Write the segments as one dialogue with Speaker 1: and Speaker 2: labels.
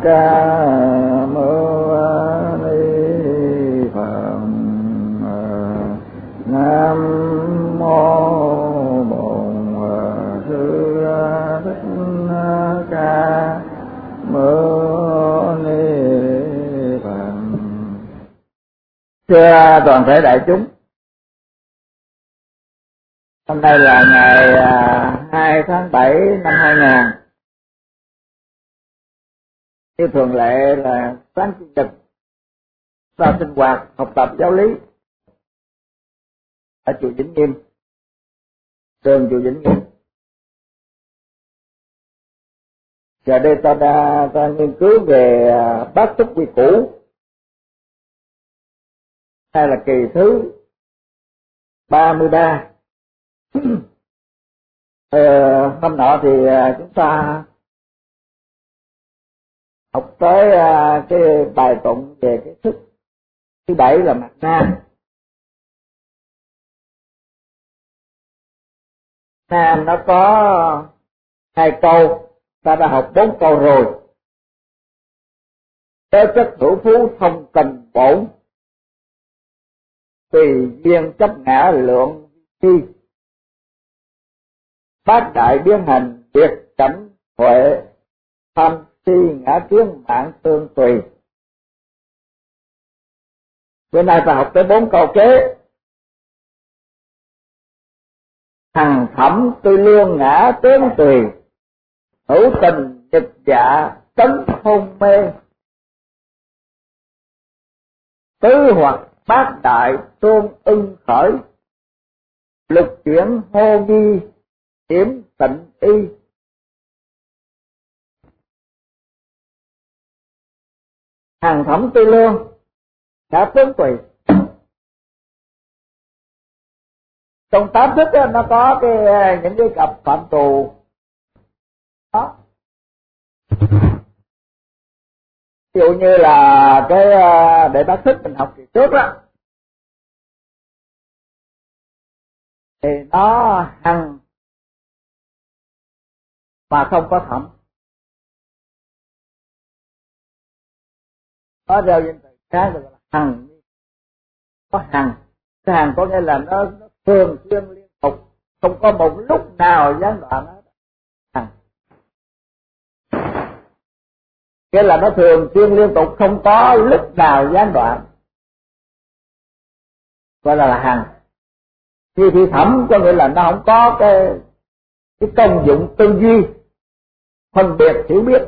Speaker 1: Ca Mâu Ni Phật. Nam mô Bổn Sư Thích Ca Mâu Ni Phật. Thưa toàn thể đại chúng, hôm nay là ngày 2 tháng 7 năm 2000. Như thường lệ là sáng chủ nhật ta sinh hoạt học tập giáo lý ở chùa Vĩnh Nghiêm, trường chùa Vĩnh Nghiêm. Giờ đây ta nghiên cứu về bát túc quy củ, hay là kỳ thứ 33. Hôm nọ thì chúng ta học tới cái bài tụng về cái thức thứ 7 là mặt nam. Nam nó có 2 câu, ta đã học 4 câu rồi. Tế chất hữu phú thông tình bổn, tùy duyên chấp ngã lượng chi, bát đại biến hành biệt cảnh huệ, tham si ngã kiến mạng tương tùy. Bữa nay ta học tới 4 câu kế. Hằng thẩm tư lương ngã tướng tùy, hữu tình nghịch dạ tấn hôn mê, tứ hoặc bát đại tôn ưng khởi, lực chuyển hô nghi hiểm tịnh y. Hằng thẩm tư lương ngã tướng tùy. Trong 8 thức đó, nó có những cái cặp phạm trù đó. Ví dụ như là cái đệ bát thức mình học kỳ trước đó, thì nó hằng mà không có thẩm. Nó rêu danh từ khác gọi là hằng. Có hằng, cái hằng có nghĩa là nó thường xuyên liên tục, không có một lúc nào gián đoạn hết. Hằng nghĩa là nó thường xuyên liên tục, không có lúc nào gián đoạn, gọi là hằng. Khi thị thẩm có nghĩa là nó không có cái công dụng tư duy, phân biệt hiểu biết.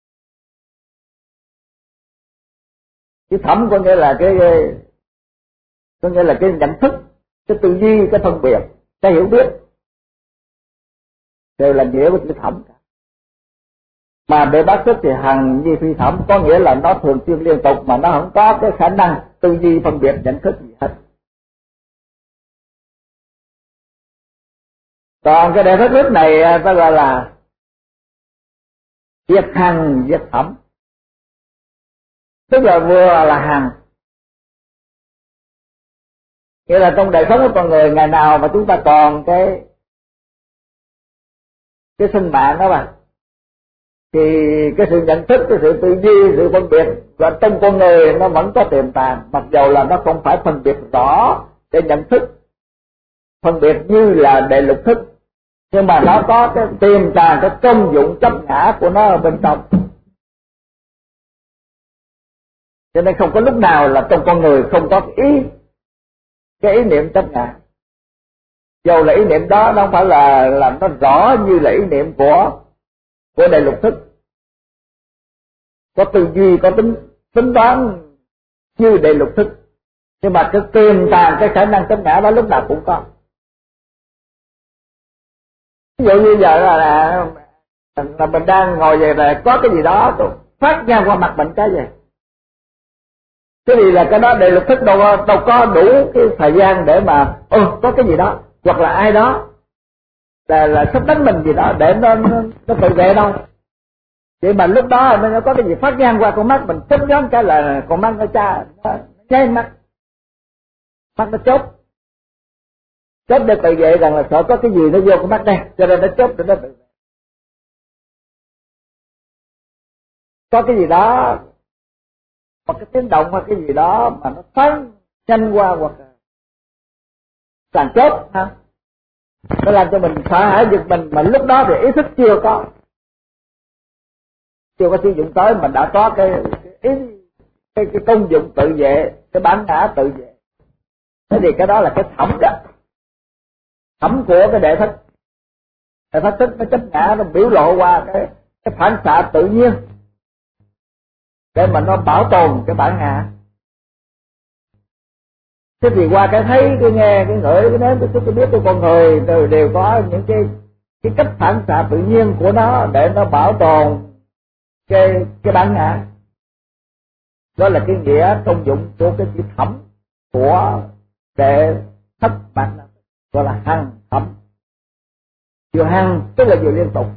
Speaker 1: Cái thẩm có nghĩa là cái nhận thức, cái tư duy, cái phân biệt, cái hiểu biết, đều là nghĩa của chữ thẩm cả. Mà để bác thức thì hằng như phi thẩm, có nghĩa là nó thường xuyên liên tục mà nó không có cái khả năng tư duy phân biệt nhận thức gì hết. Còn cái đệ thất thức này ta gọi là diệt hằng diệt thẩm, tức là vừa là hằng. Nghĩa là trong đời sống của con người, ngày nào mà chúng ta còn cái sinh mạng đó mà, thì cái sự nhận thức, cái sự tư duy, sự phân biệt và trong con người nó vẫn có tiềm tàng, mặc dầu là nó không phải phân biệt rõ để nhận thức, phân biệt như là đệ lục thức, nhưng mà nó có cái tiềm tàng, cái công dụng chấp ngã của nó ở bên trong. Cho nên không có lúc nào là trong con người không có cái ý niệm chấp ngã. Dầu là ý niệm đó nó không phải là nó rõ như là ý niệm của đệ lục thức, có tư duy, có tính toán như đệ lục thức, nhưng mà cái tiềm tàng, cái khả năng chấp ngã đó lúc nào cũng có. Ví dụ như giờ là mình đang ngồi về là có cái gì đó phát ra qua mặt mình cái gì, cái gì là cái đó đệ lục thức đâu có đủ cái thời gian để mà có cái gì đó hoặc là ai đó là sắp đánh mình gì đó để nó tự vệ đâu. Vậy mà lúc đó nó có cái gì phát ngang qua con mắt mình, chớp nhoáng cái là con mắt nó nháy mắt nó chốt để tự vệ, rằng là sợ có cái gì nó vô con mắt đây, cho nên nó chốt để nó tự vệ. có cái gì đó, một cái tiếng động hoặc cái gì đó mà nó phán nhanh qua hoặc làm chốt ha, nó làm cho mình sợ hãi giật mình, mà lúc đó thì ý thức chưa có sử dụng tới, mà đã có cái công dụng tự vệ, cái bản ngã tự vệ. Thế thì cái đó là cái thẩm đó, thẩm của cái đệ thất thức nó chấp ngã, nó biểu lộ qua cái phản xạ tự nhiên để mà nó bảo tồn cái bản ngã. Thế thì qua cái thấy, cái nghe, cái ngửi, cái nếm, cái xúc, cái biết của con người đều có những cái cách phản xạ tự nhiên của nó để nó bảo tồn cái bản ngã. Đó là cái nghĩa công dụng của cái chữ thẩm của đệ thất bản năng, gọi là hằng thẩm. Vừa hằng tức là vừa liên tục.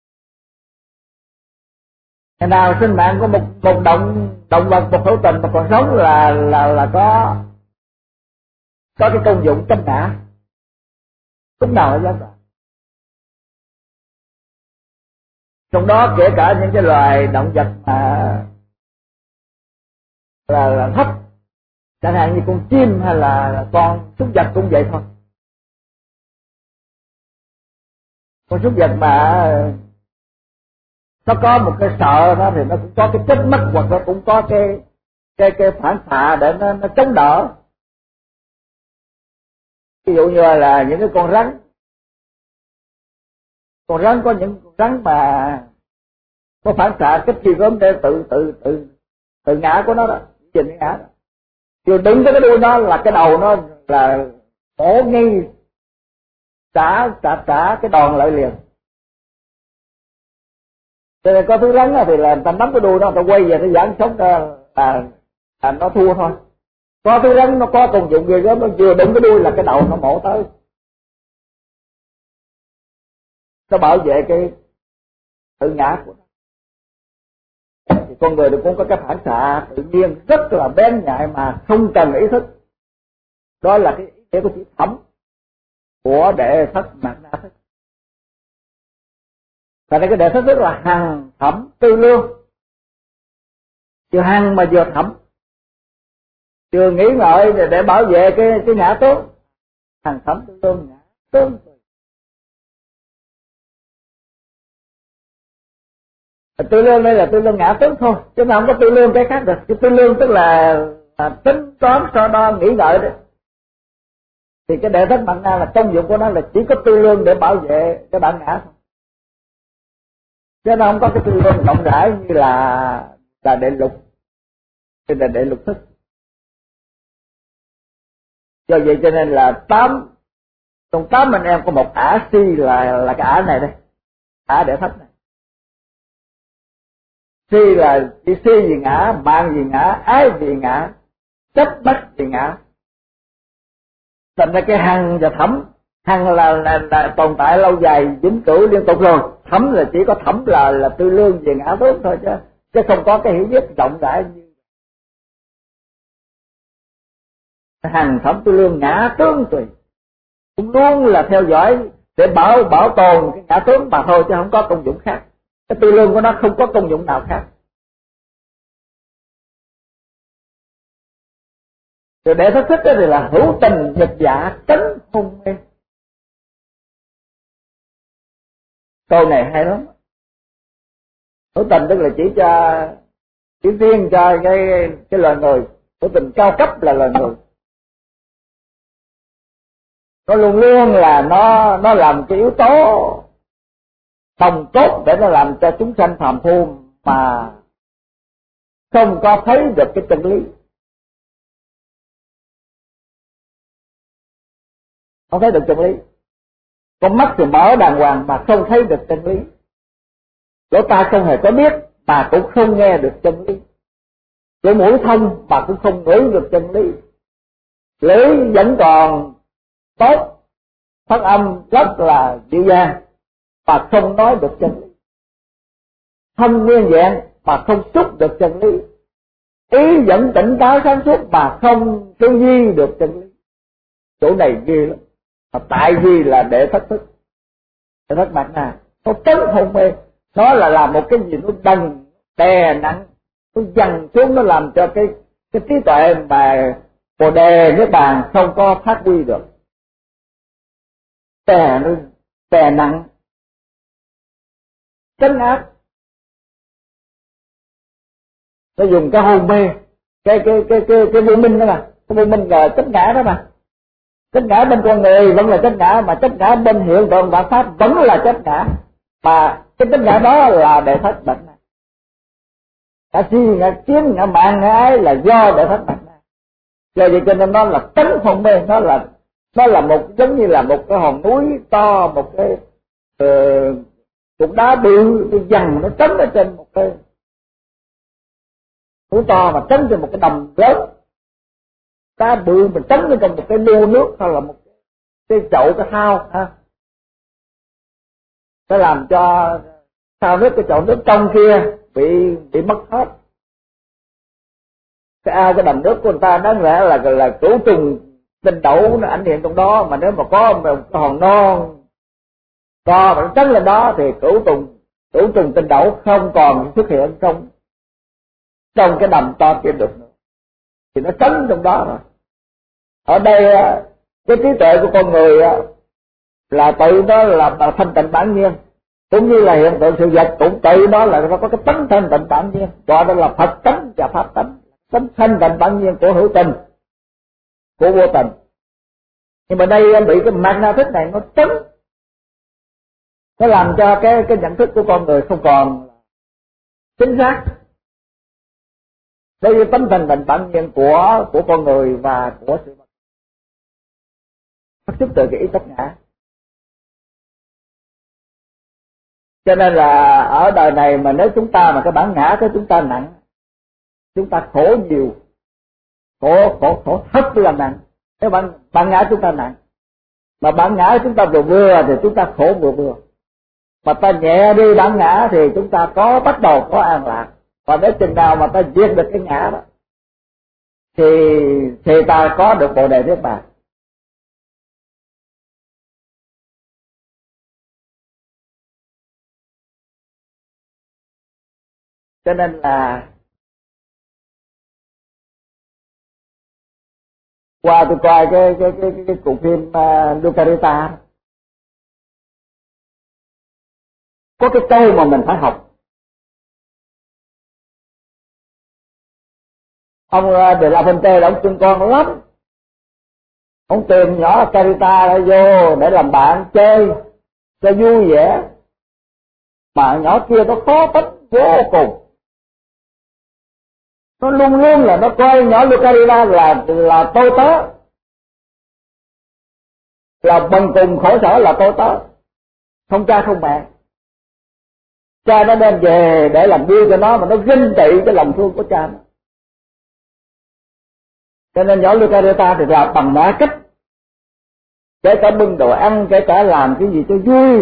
Speaker 1: Ngày nào sinh mạng có một động vật, một hữu tình mà còn sống là có cái công dụng chấp ngã, lúc nào là gián đoạn. Trong đó kể cả những cái loài động vật mà là thấp, chẳng hạn như con chim hay là con súc vật cũng vậy thôi. Con súc vật mà nó có một cái sợ đó thì nó cũng có cái chết mất, hoặc nó cũng có cái phản xạ để nó chống đỡ. Ví dụ như là những cái con rắn có những con rắn mà có phản xạ cái chi gớm để tự ngã của nó đó, trình cái ngã đó. Vừa đứng tới cái đuôi nó là cái đầu nó là bổ ngay trả cái đòn lại liền. Cho nên có thứ rắn thì là người ta nắm cái đuôi nó, người ta quay về nó giãn sống là nó thua thôi. Có thứ rắn nó có công dụng ghê gớm, nó vừa đụng cái đuôi là cái đầu nó mổ tới. Nó bảo vệ cái tự ngã của nó. Thì con người cũng có cái phản xạ tự nhiên rất là bén nhạy mà không cần ý thức. Đó là cái ý nghĩa của chữ thẩm của đệ thất mạt na thức. Và đây cái đệ thất thức là hằng thẩm tư lương. Vừa hằng mà vừa thẩm, vừa nghĩ ngợi để bảo vệ cái ngã tốt. Hằng thẩm tư lương, ngã tướng. Tư lương đây là tư lương ngã tướng thôi, chứ mà không có tư lương cái khác được. Cái tư lương tức là tính toán so đo nghĩ ngợi đấy. Thì cái đệ thất bản ngã là công dụng của nó là chỉ có tư lương để bảo vệ cái bản ngã thôi, chứ nó không có cái tư lương rộng rãi như là đệ lục, cái là đệ lục thức. Do vậy cho nên là trong 8 anh em có một ả si là cái ả này đây, ả đệ thất này. Si là chỉ si vì ngã, mạng vì ngã, ái vì ngã, chấp bắt vì ngã. Thành ra cái hằng và thẩm, hằng là tồn tại lâu dài vĩnh cửu liên tục rồi, thẩm là chỉ có thẩm là tư lương về ngã tốt thôi, chứ không có cái hiểu biết rộng rãi như hằng thẩm tư lương ngã tướng tùy, cũng luôn là theo dõi để bảo tồn cái ngã tướng mà thôi, chứ không có công dụng khác. Cái tư lương của nó không có công dụng nào khác. Rồi để thất thức thì là hữu tình nhật dạ tránh hôn mê. Câu này hay lắm. Hữu tình tức là chỉ riêng cho cái loài người. Hữu tình cao cấp là loài người. Nó luôn luôn là nó làm cái yếu tố nòng cốt để nó làm cho chúng sanh phàm phu mà không có thấy được cái chân lý. Không thấy được chân lý. Con mắt thì mở đàng hoàng mà không thấy được chân lý. Lỗ tai không hề có biết mà cũng không nghe được chân lý. Lỗ mũi thông mà cũng không ngửi được chân lý. Lưỡi vẫn còn tốt, phát âm rất là dịu dàng mà không nói được chân lý. Thân nguyên vẹn mà không xúc được chân lý. Ý vẫn tỉnh táo sáng suốt mà không tư duy được chân lý. Chỗ này ghê lắm. Tại vì là để thất thức, để thất bạc na, nó trấn hôn mê, nó là làm một cái gì nó đần đè nặng, nó dằn xuống, nó làm cho cái trí tuệ mà Bồ Đề Niết Bàn không có phát huy được. Đè nặng, trấn áp, nó dùng cái hôn mê, cái vô minh đó mà, cái vô minh là tất ngã đó mà. Tất ngã bên con người vẫn là tất ngã, mà tất ngã bên hiện tượng vạn pháp vẫn là tất ngã, mà cái tất ngã đó là đệ thất bệnh này. Ngã si, ngã kiến, ngã mạng, ngã ái là do đệ thất bệnh này. Do vậy cho nên nó là tấn hôn mê, nó là một giống như là một cái hòn núi to, một cái cục đá bự dằn nó trấn ở trên một cái núi to, mà trấn trên một cái đầm lớn. Đá bự mình trấn ở trong một cái lu nước hay là một cái chậu, cái thao ha, nó làm cho thao nước, cái chậu nước trong kia bị mất hết. Cái ao, cái đầm nước của người ta đáng lẽ là cửu trùng tinh đậu nó ảnh hiện trong đó, mà nếu mà có một cái hòn non to mà nó trấn lên đó thì cửu trùng tinh đậu không còn xuất hiện trong cái đầm to kia được nữa, thì nó trấn trong đó rồi. Ở đây cái trí tuệ của con người là tự nó là thanh tịnh bản nhiên, cũng như là hiện tượng sự vật cũng tự nó là nó có cái tánh thanh tịnh bản nhiên, gọi đó là Phật tánh và Pháp tánh, tánh thanh tịnh bản nhiên của hữu tình, của vô tình. Nhưng mà đây bị cái mặt na thức này nó trấn, nó làm cho cái nhận thức của con người không còn chính xác. Đây là tánh thanh tịnh bản nhiên của con người và của sự vật, phát xuất từ cái ý tất ngã. Cho nên là ở đời này mà nếu chúng ta mà cái bản ngã của chúng ta nặng, chúng ta khổ nhiều, khổ thật là nặng. Nếu bản ngã chúng ta nặng, mà bản ngã chúng ta vừa thì chúng ta khổ vừa. Mà ta nhẹ đi bản ngã thì chúng ta bắt đầu có an lạc. Và nếu chừng nào mà ta diệt được cái ngã đó thì ta có được Bồ Đề Niết Bàn. Cho nên là qua tôi coi cái cuộc phim Lucarita, có cái câu mà mình phải học. Ông De La Fuente là ông thương con lắm, ông tìm nhỏ Carita ra vô để làm bạn chơi cho vui vẻ, mà nhỏ kia nó khó tính vô cùng. Nó luôn luôn là nó coi nhỏ Lucarita là tôi tớ, là bằng cùng khổ sở, là tôi tớ, không cha không mẹ. Cha nó đem về để làm nuôi cho nó, mà nó ganh tị cái lòng thương của cha nó. Cho nên nhỏ Lucarita thì là bằng mọi cách, kể cả bưng đồ ăn, kể cả làm cái gì cho vui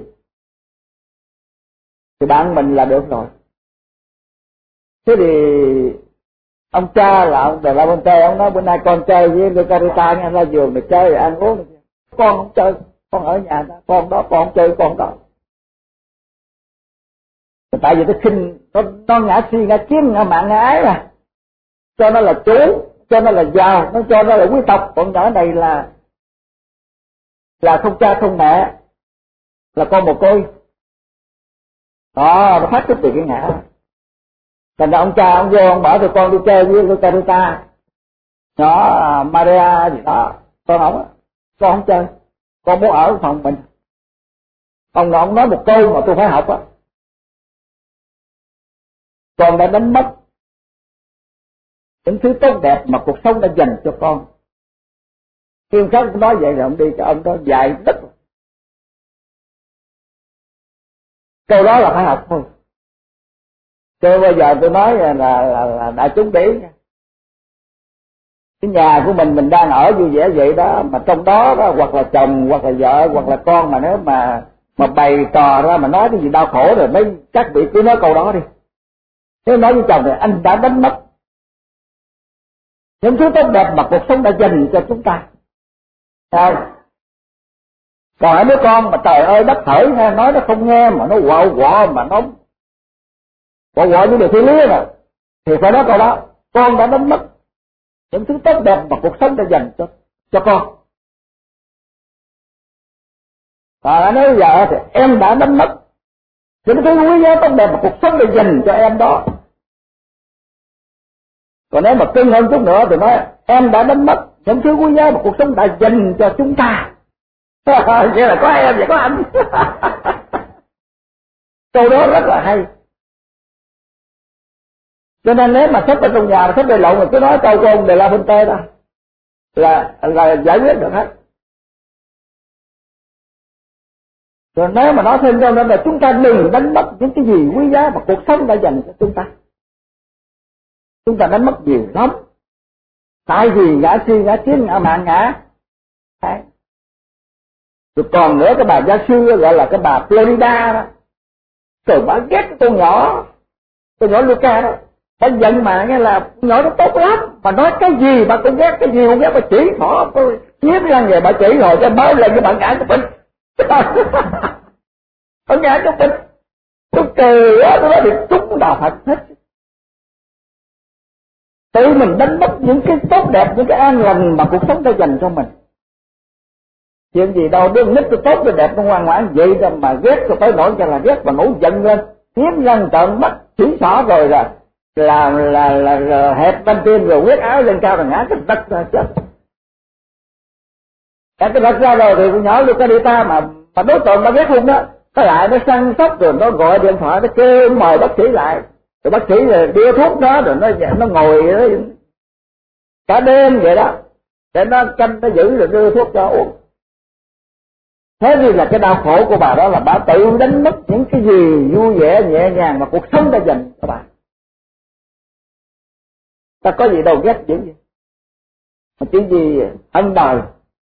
Speaker 1: thì bạn mình là được rồi. Thế thì ông cha là ông De La Fuente, ông nói bữa nay con chơi với Lucarita nha, ra giường để chơi rồi ăn uống. Con không chơi, con ở nhà đó, con đó con không chơi con đó. Tại vì nó khinh, nó ngã si, ngã kiến, ngã mạng, ngã ái mà, cho nó là chủ, cho nó là giàu, nó cho nó là quý tộc. Còn nhỏ này là không cha không mẹ, là con mồ côi. Đó, nó phát xuất từ cái ngã. Thành ra ông cha ông vô ông bảo tụi con đi chơi với Lucarita, nhỏ Maria gì đó, con không chơi, con muốn ở phòng mình. Ông nói một câu mà tôi phải học á, con đã đánh mất những thứ tốt đẹp mà cuộc sống đã dành cho con. Khi ông khác nói vậy rồi ông đi cho ông đó dạy đất. Câu đó là phải học thôi. Chứ bây giờ tôi nói là đại chúng để ý nha. Cái nhà của mình đang ở vui vẻ vậy đó, mà trong đó hoặc là chồng, hoặc là vợ, hoặc là con, mà nếu mà bày trò ra mà nói cái gì đau khổ rồi mấy các vị cứ nói câu đó đi. Nếu nói với chồng thì anh đã đánh mất những thứ tốt đẹp mà cuộc sống đã dành cho chúng ta. Còn hai đứa con mà trời ơi đất thởi nghe, nói nó không nghe, mà nó quạo quọ, mà Bọn gọi những điều phi lý rồi thì phải nói câu đó, con đã đánh mất những thứ tốt đẹp mà cuộc sống đã dành cho con. Và nếu giờ thì em đã đánh mất những thứ quý giá tốt đẹp mà cuộc sống đã dành cho em đó. Còn nếu mà cưng hơn chút nữa thì nói em đã đánh mất những thứ quý giá mà cuộc sống đã dành cho chúng ta. Vậy là có em và có anh. Câu đó rất là hay. Cho nên nếu mà sắp ở trong nhà mà sắp bề lộn, mình cứ nói câu của ông De La Fuente đó là giải quyết được hết. Rồi nếu mà nói thêm cho nên là chúng ta đừng đánh mất những cái gì quý giá mà cuộc sống đã dành cho chúng ta. Chúng ta đánh mất nhiều lắm. Tại vì ngã si, ngã kiến, ngã mạn, ngã. Đấy. Rồi còn nữa cái bà gia sư gọi là cái bà Florida đó. Trời, bà ghét cái con nhỏ Luca đó. Bà giận mà nghe là nhỏ nó tốt lắm. Bà nói cái gì bà cũng ghét, cái gì cũng ghét, bà chỉ bỏ chiếm ra về bà chỉ rồi cho báo lên cho bà ngã cái bệnh. Bà ngã cái bệnh. Tôi cười quá, tôi nói thì trúng đạo Phật hết. Tự mình đánh mất những cái tốt đẹp, những cái an lành mà cuộc sống đã dành cho mình. Chuyện gì đâu, đứa nít tôi tốt, tôi đẹp, tôi ngoan ngoãn vậy rồi mà ghét, tôi tới nỗi cho là ghét và nổi giận lên, hiếm răng trợn mắt, chỉ xỏ rồi là hẹp bên tim rồi huyết áo lên cao rồi ngã cái đất ra chết. Cái đất ra rồi thì con nhỏ Lucarita mà đối tượng nó ghét không đó, nó lại nó săn sóc rồi nó gọi điện thoại nó kêu mời bác sĩ lại. Rồi bác sĩ rồi đưa thuốc đó rồi nó ngồi đó, cả đêm vậy đó để nó canh nó giữ rồi đưa thuốc cho uống. Thế thì là cái đau khổ của bà đó là bà tự đánh mất những cái gì vui vẻ nhẹ nhàng mà cuộc sống đã dành cho bà. Ta có gì đâu ghét dữ vậy, mà chỉ gì ân đời.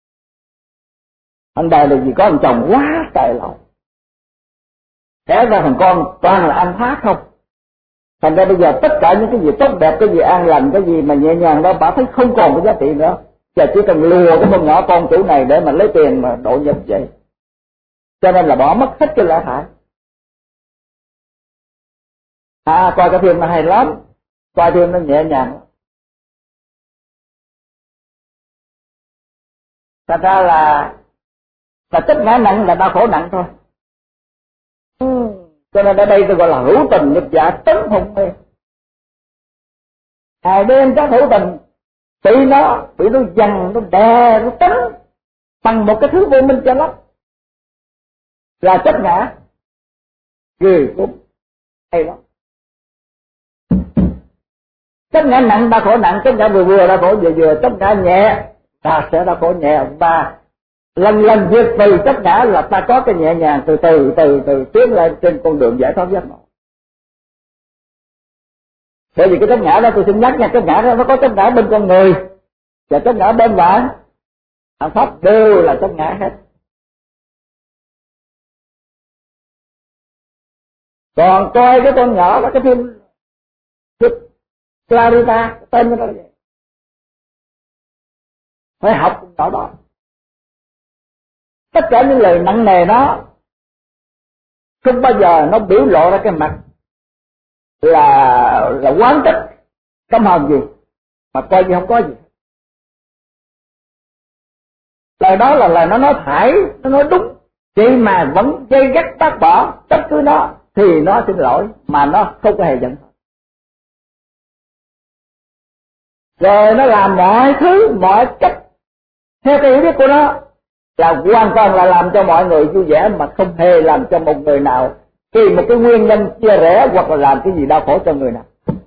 Speaker 1: Ân đời là gì có một chồng quá trời lòng, thế ra thằng con toàn là ăn phá không. Thành ra bây giờ tất cả những cái gì tốt đẹp, cái gì an lành, cái gì mà nhẹ nhàng đó bà thấy không còn cái giá trị nữa. Giờ chỉ cần lùa cái con nhỏ con chủ này để mà lấy tiền mà độ nhập vậy. Cho nên là bỏ mất hết cái lẽ phải. Coi cái phim nó hay lắm, coi phim nó nhẹ nhàng. Thật ra là tất ngã nặng là đau khổ nặng thôi. Cho nên ở đây tôi gọi là hữu tình nhục dạ tấn hùng mê. Ngày đêm các hữu tình bị nó dằn, nó đè, nó tấn bằng một cái thứ vô minh cho lắm, là chấp ngã. Ghê cũng hay lắm. Chấp ngã nặng đau khổ nặng, chấp ngã vừa đau khổ vừa, chấp ngã nhẹ ta sẽ đau khổ nhẹ. Và lần việc từ chấp ngã là ta có cái nhẹ nhàng từ tiến lên trên con đường giải thoát giác ngộ. Bởi vì cái chấp ngã đó tôi xin nhắc nha, chấp ngã đó nó có chấp ngã bên con người và chấp ngã bên vạn pháp đều là chấp ngã hết. Còn coi cái con nhỏ đó, cái phim Clarita tên nó vậy, phải học con đó. Tất cả những lời nặng nề đó không bao giờ nó biểu lộ ra cái mặt là oán trách căm hờn gì, mà coi như không có gì. Lời đó là lời nó nói phải, nó nói đúng, vậy mà vẫn dây gắt bác bỏ trách cứ nó thì nó xin lỗi mà nó không có hề giận. Rồi nó làm mọi thứ mọi cách theo cái hiểu biết của nó, là hoàn toàn là làm cho mọi người vui vẻ mà không hề làm cho một người nào tìm một cái nguyên nhân chia rẽ hoặc là làm cái gì đau khổ cho người nào.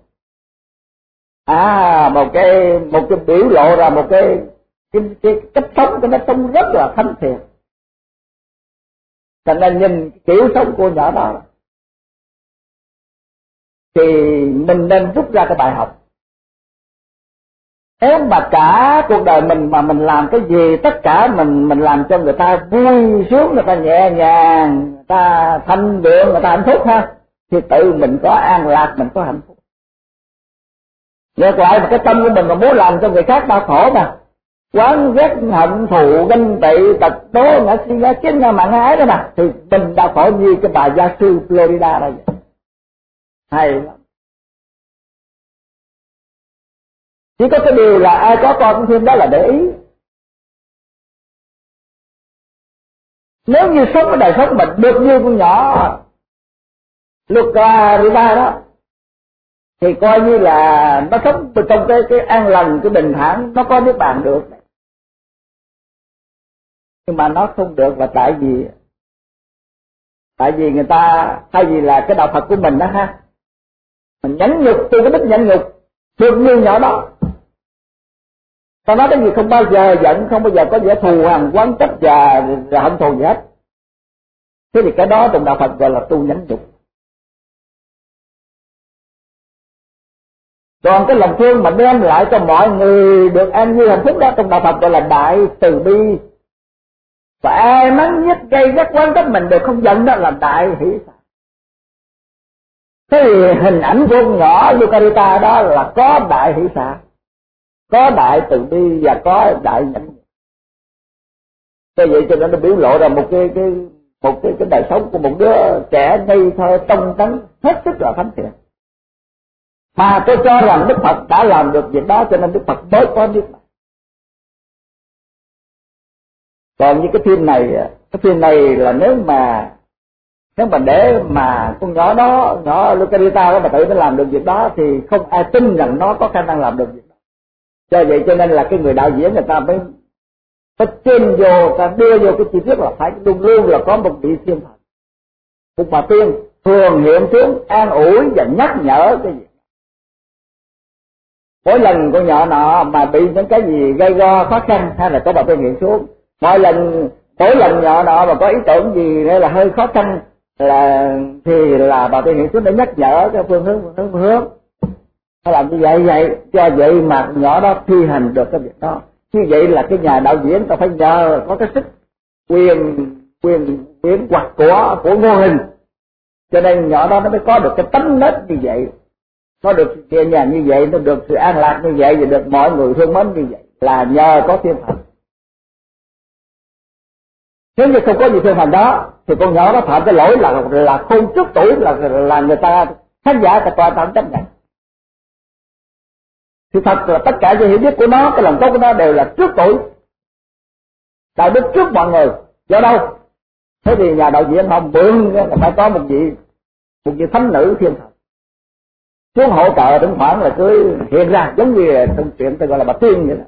Speaker 1: Một cái biểu lộ ra một cái cách sống, cái nó sống rất là thánh thiện. Thành nên nhìn kiểu sống của nhỏ đó thì mình nên rút ra cái bài học. Nếu mà cả cuộc đời mình mà mình làm cái gì, tất cả mình làm cho người ta vui sướng, người ta nhẹ nhàng, người ta thanh vượng, người ta hạnh phúc ha, thì tự mình có an lạc, mình có hạnh phúc. Ngược lại mà cái tâm của mình mà muốn làm cho người khác đau khổ mà oán ghét hận thù ganh tị tật tố ngã si ngã kiến ngã mạn ngã ái đó mà, thì mình đau khổ như cái bà gia sư Florida đó vậy. Hay lắm. Chỉ có cái điều là ai có con cũng phim đó là để ý. Nếu như sống ở đời sống mình được như con nhỏ Luca đó, thì coi như là nó sống trong cái an lành, cái bình thản, nó có nước bàn được. Nhưng mà nó không được là tại vì người ta, thay vì là cái đạo Phật của mình đó ha, mình nhẫn nhục, từ cái đức nhẫn nhục được như nhỏ đó. Ta nói cái gì không bao giờ giận, không bao giờ có vẻ thù hằn oán trách và hận thù gì hết. Thế thì cái đó trong đạo Phật gọi là tu nhẫn nhục. Còn cái lòng thương mà đem lại cho mọi người được an vui hạnh phúc đó, trong đạo Phật gọi là đại từ bi. Và ai mắng nhất gây gắt oán trách mình được không giận đó là đại hỷ xả. Thế thì hình ảnh của con nhỏ Lucarita đó là có đại hỷ xả, có đại từ bi và có đại nhẫn nhục. Thế vậy cho nên nó biểu lộ ra một cái đời sống của một đứa trẻ ngây thơ trong trắng hết sức là thánh thiện. Mà tôi cho rằng Đức Phật đã làm được việc đó, cho nên Đức Phật mới có biết. Còn như cái phim này là nếu mà để mà con nhỏ đó, nhỏ Lucarita đó mà tự nó làm được việc đó thì không ai tin rằng nó có khả năng làm được việc đó. Do vậy cho nên là cái người đạo diễn người ta mới trên vô, ta đưa vô cái chi tiết là phải luôn luôn là có một vị thiên thần, một bà tiên thường hiện xuống an ủi và nhắc nhở cái gì. Mỗi lần con nhỏ nọ mà bị những cái gì gây go khó khăn hay là có bà tiên hiện xuống, mỗi lần nhỏ nọ mà có ý tưởng gì hay là hơi khó khăn thì là bà tiên hiện xuống để nhắc nhở cái phương hướng. Nó làm như vậy, cho vậy mà nhỏ đó thi hành được cái việc đó. Như vậy là cái nhà đạo diễn ta phải nhờ có cái sức quyền hoặc của mô hình, cho nên nhỏ đó nó mới có được cái tánh nết như vậy, nó được nhẹ nhàng như vậy, nó được sự an lạc như vậy, và được mọi người thương mến như vậy, là nhờ có thiên thần. Nếu như không có gì thiên thần đó thì con nhỏ nó phạm cái lỗi là khôn trước tuổi, là người ta khán giả ta toàn tâm chấp nhận. Thì thật là tất cả những hiểu biết của nó, cái lòng tốt của nó đều là trước tuổi, đạo đức trước mọi người. Do đâu? Thế thì nhà đạo diễn không mượn là phải có một vị thánh nữ thiên thần xuống hỗ trợ, thỉnh thoảng là cứ hiện ra, giống như trong chuyện tôi gọi là bà tiên vậy đó.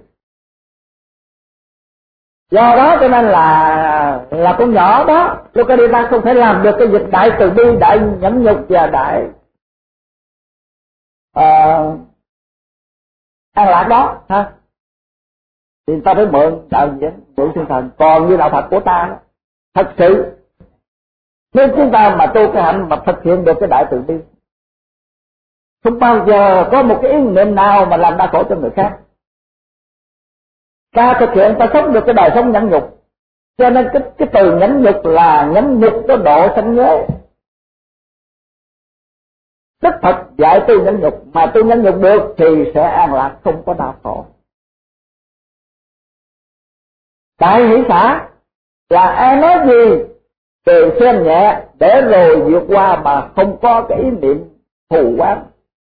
Speaker 1: Do đó cho nên là con nhỏ đó Lucarita không thể làm được cái việc đại từ bi, đại nhẫn nhục và đại an lạc đó ha, thì ta phải mượn đạo diễn, mượn thiên thần. Còn như đạo Phật của ta thật sự, nếu chúng ta mà tu cái hạnh mà thực hiện được cái đại từ bi, không bao giờ có một cái ý niệm nào mà làm đau khổ cho người khác. Ta thực hiện, ta sống được cái đời sống nhẫn nhục, cho nên cái từ nhẫn nhục là nhẫn nhục có độ sanh nhớ. Đức Phật dạy tu nhẫn nhục, mà tu nhẫn nhục được thì sẽ an lạc, không có đau khổ. Đại hỷ xả là ai nói gì đều xem nhẹ để rồi vượt qua, mà không có cái ý niệm thù oán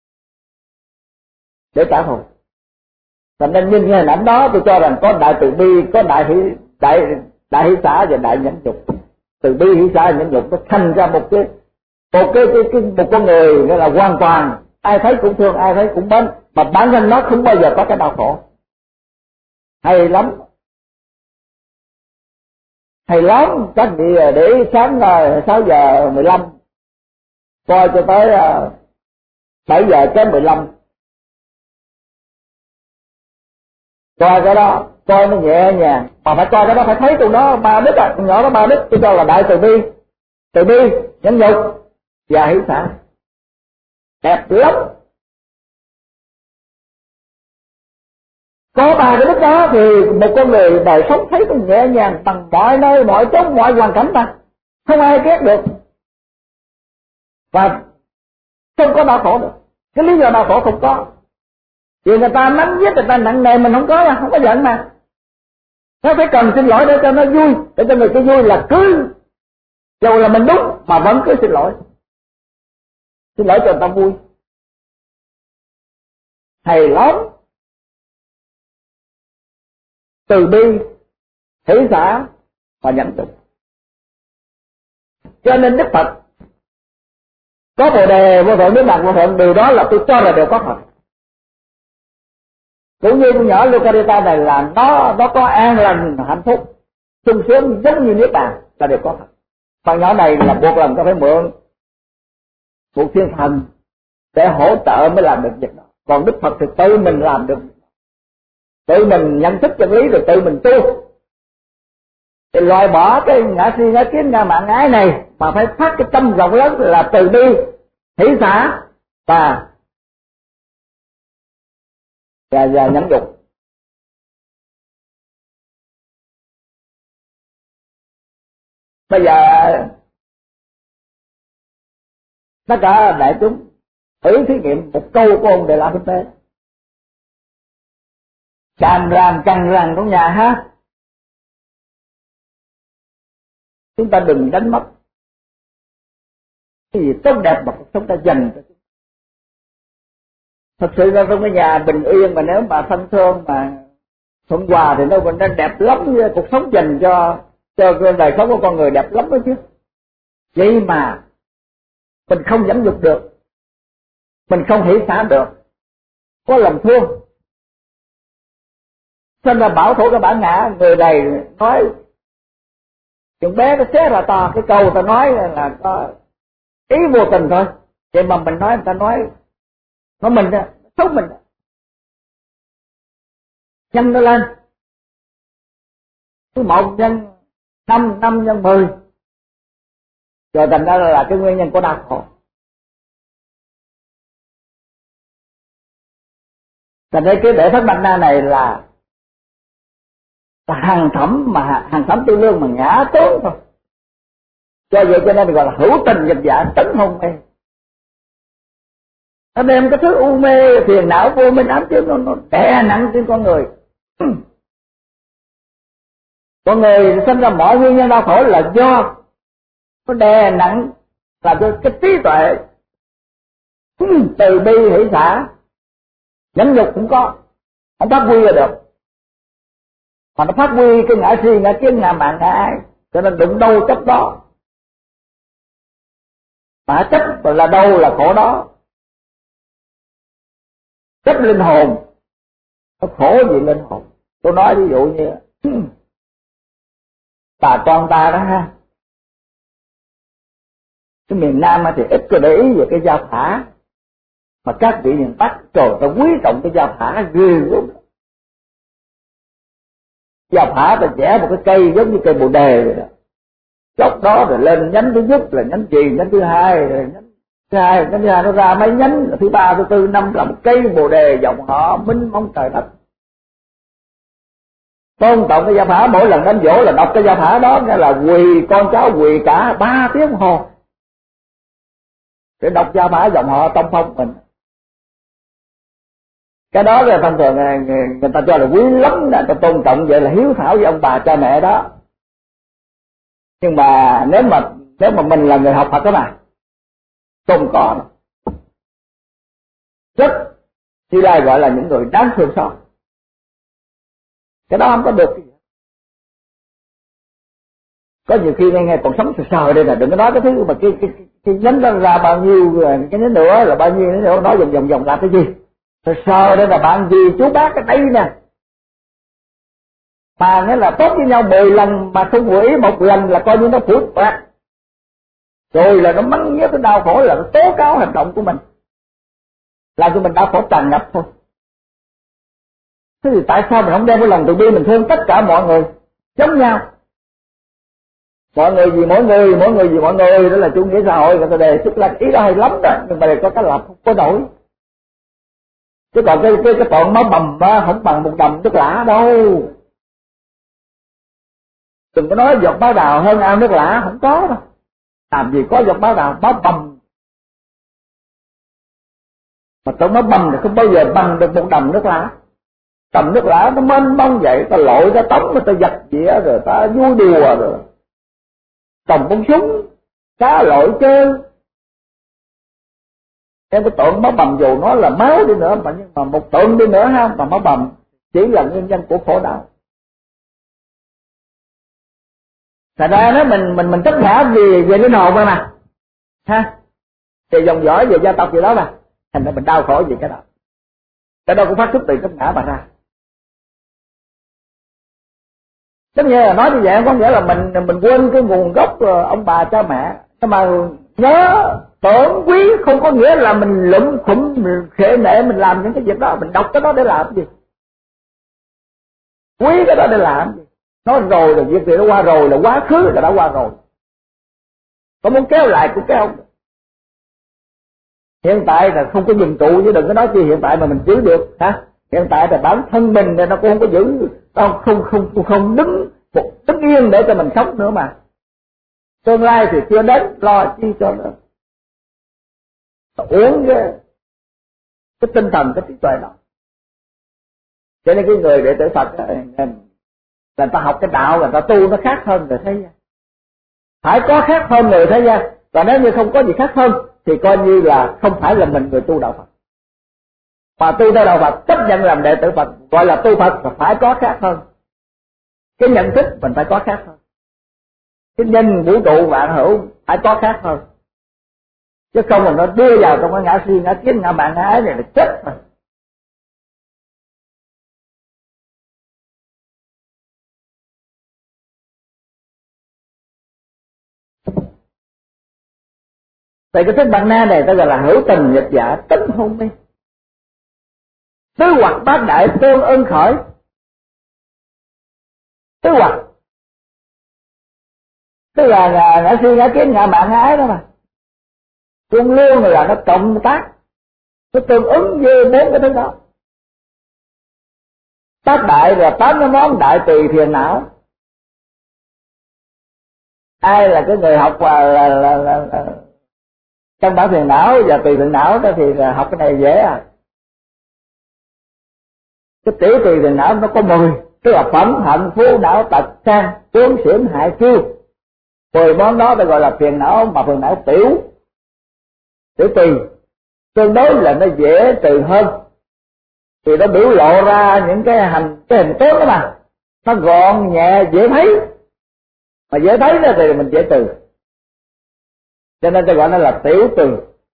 Speaker 1: để trả thù. Thành nên nhìn hình ảnh đó tôi cho rằng có đại từ bi, có đại hỷ xả và đại nhẫn nhục. Từ bi hỷ xả và nhẫn nhục nó thành ra một con người nghĩa là hoàn toàn ai thấy cũng thương, ai thấy cũng mến, mà bản thân nó không bao giờ có cái đau khổ. Hay lắm các vị để sáng 6:15 coi cho tới 7:15, coi cái đó, coi nó nhẹ nhàng, mà phải coi cái đó phải thấy tụi nó ba đức à, nhỏ nó ba đức, tôi cho là đại từ bi, nhẫn nhục và hỷ xả, đẹp lắm. Có ba cái đức đó thì một con người đời sống thấy cũng nhẹ nhàng bằng mọi nơi, mọi chốn, mọi hoàn cảnh ta, không ai ghét được, và không có đau khổ được. Cái lý do đau khổ không có, vì người ta mắng giết, người ta nặng nề, mình không có giận mà. Nó phải cần xin lỗi để cho nó vui, để cho người ta vui, là cứ dù là mình đúng mà vẫn cứ xin lỗi. xin lỗi cho người ta vui. Thầy lắm, từ bi, hỷ xả và nhẫn nhục. Cho nên Đức Phật có Bồ Đề, Vô Thượng, Niết Bàn, Vô Thượng, điều đó là tôi cho là đều có thật. Cũng như con nhỏ Lucarita này là nó có an lành, hạnh phúc, sung sướng giống như Niết Bàn là đều có thật. Con nhỏ này là buộc lòng ta phải mượn một thiên thần để hỗ trợ mới làm được việc đó. Còn Đức Phật thì tự mình làm được, tự mình nhận thức chân lý rồi tự mình tu, thì loại bỏ cái ngã si ngã kiến ngã mạn ái này, mà phải phát cái tâm rộng lớn là từ bi, hỷ xả và nhẫn nhục. Bây giờ tất cả đại chúng thử thí nghiệm một câu của ông Đề La Phật Tế: càn ràng trong nhà ha, chúng ta đừng đánh mất cái gì tốt đẹp mà chúng ta dành cho chúng ta. Thật sự là trong cái nhà bình yên mà nếu mà thân thương mà thuận hòa thì nó vẫn đang đẹp lắm, cuộc sống dành cho đời sống của con người đẹp lắm đó chứ. Vậy mà mình không nhẫn nhục được, mình không hỷ xả được, có lòng thương, cho nên là bảo thủ cái bản ngã. Người này nói chuyện bé nó xé ra to, cái câu ta nói là có ý vô tình thôi, vậy mà mình nói, người ta nói mình đó, xấu mình đó. Nhân nó lên, cứ 1 nhân 5, 5 nhân 10, rồi thành ra là cái nguyên nhân của đau khổ. Thành ra cái Đệ Thất Bạch Na này là hàng thẩm, mà hàng thẩm tư lương mà ngã tướng thôi. Cho vậy cho nên gọi là hữu tình nghịch dạ, tấn hôn mê. Nó đem cái thứ u mê phiền não vô minh ám chướng nó đè nặng trên con người. Con người sinh ra mọi nguyên nhân đau khổ là do nó đè nặng, làm cho cái trí tuệ từ bi hỷ xả nhẫn nhục cũng có, không phát huy ra được, mà nó phát huy cái ngã si ngã kiến ngã mạn ngã ái, cho nên đụng đâu chấp đó, mà chấp là đâu là khổ đó. Chấp linh hồn, nó khổ gì linh hồn. Tôi nói ví dụ như bà con ta đó ha, cái miền Nam thì ít có để ý về cái giao thả, mà các vị miền Bắc trời ta quý trọng cái giao thả ghê lắm. Giao thả ta vẽ một cái cây giống như cây bồ đề vậy đó, chốc đó rồi lên nhánh thứ nhất là nhánh gì, nhánh thứ hai rồi nhánh thứ hai nó ra mấy nhánh, thứ ba thứ tư năm là một cây bồ đề dòng họ minh mông trời đất. Tôn trọng cái giao thả, mỗi lần đánh dỗ là đọc cái giao thả đó, nghe là quỳ, con cháu quỳ cả 3 tiếng hồ để đọc giao thả dòng họ tông phong mình. Cái đó là thông thường người ta cho là quý lắm, người ta tôn trọng vậy là hiếu thảo với ông bà cha mẹ đó. Nhưng mà nếu mà mình là người học Phật đó mà không có, rất Như Lai gọi là những người đáng thương xót. Cái đó không có được. Có nhiều khi nghe còn sống sờ đây là đừng có nói cái thứ mà cái nhánh đó ra bao nhiêu, cái nhánh nữa là bao nhiêu nữa, nói vòng là cái gì. Sờ đây là bạn gì chú bác cái đây nè. Mà nghĩa là tốt với nhau 10 lần mà không vừa ý 1 lần là coi như nó phủi bạc. Rồi là nó mắng nhiếc cái đau khổ, là nó tố cáo hành động của mình, làm cho mình đau khổ tràn ngập thôi. Thế thì tại sao mình không đem cái lòng từ bi mình thương tất cả mọi người giống nhau? Mọi người gì mỗi người, mỗi người gì mọi người, đó là chủ nghĩa xã hội, người ta đề xuất là ý đó hay lắm đó, nhưng mà để có cái lập không có nổi. Chứ còn cái bọn máu bầm đó, không bằng một đầm nước lã đâu. Đừng có nói giọt máu đào hơn ao nước lã, không có đâu. Làm gì có giọt máu đào, máu bầm. Mà tụi máu bầm thì không bao giờ bằng được một đầm nước lã. Đầm nước lã nó mênh mông vậy, ta lội, ta tống, ta giặt dĩa, rồi ta vui đùa, rồi cầm bông súng, cá lội chơi. Em cái tượng máu bầm dù nó là máu đi nữa mà, nhưng mà một tượng đi nữa không mà máu bầm chỉ là nguyên nhân của khổ đau. Thật ra đó mình tất cả về linh hồn thôi mà ha, về dòng dõi về gia tộc gì đó mà, thành ra mình đau khổ vì cái đó. Cái đó cũng phát xuất từ tất ngã mà ra. Tất nhiên là nói như vậy có nghĩa là mình quên cái nguồn gốc ông bà cha mẹ, nhưng mà nhớ tưởng quý không có nghĩa là mình lụm khủng khệ nệ mình làm những cái việc đó. Mình đọc cái đó để làm gì? Quý cái đó để làm gì? Nói rồi là việc gì nó qua rồi, là quá khứ là đã qua rồi, có muốn kéo lại cũng kéo. Hiện tại là không có dừng trụ, chứ đừng có nói chi hiện tại mà mình giữ được hả? Hiện tại là bản thân mình nó cũng không có giữ, không đứng yên để cho mình sống nữa mà. Tương lai thì chưa đến, lo chi cho nó uống cái tinh thần, cái trí tuệ đó. Cho nên cái người đệ tử Phật người ta học cái đạo, người ta tu nó khác hơn người thế gian. Phải có khác hơn người thế gian, và nếu như không có gì khác hơn thì coi như là không phải là mình người tu đạo Phật. Mà tu theo đạo Phật chấp nhận làm đệ tử Phật gọi là tu Phật, là phải có khác hơn. Cái nhận thức mình phải có khác hơn, cái nhân vũ trụ vạn hữu phải có khác hơn, chứ không mà nó đưa vào trong cái ngã si ngã kiến ngã mạn ngã ái này là chết mà. Tại cái thức bản na này ta gọi là hữu tình nghịch giả tính hôn mê, tứ hoặc bát đại tương ưng khởi. Tứ hoặc tức là ngã si ngã kiến ngã mạn ngã ái đó mà, luôn luôn là nó cộng tác, nó tương ứng với bốn cái thứ đó. Bát đại là 8 cái món đại tùy phiền não. Ai là cái người học là trong bản phiền não và tùy phiền não đó thì là học cái này dễ à. Cái tiểu tùy phiền não nó có 10, tức là phẩm hạnh phú não tật sang tướng xỉm hại kiêu. 10 món đó ta gọi là phiền não, mà phiền não tiểu tùy tương đối là nó dễ trừ hơn, thì nó biểu lộ ra những cái hình tốt đó mà, nó gọn nhẹ dễ thấy, mà dễ thấy đó thì mình dễ trừ, cho nên ta gọi nó là tiểu tùy.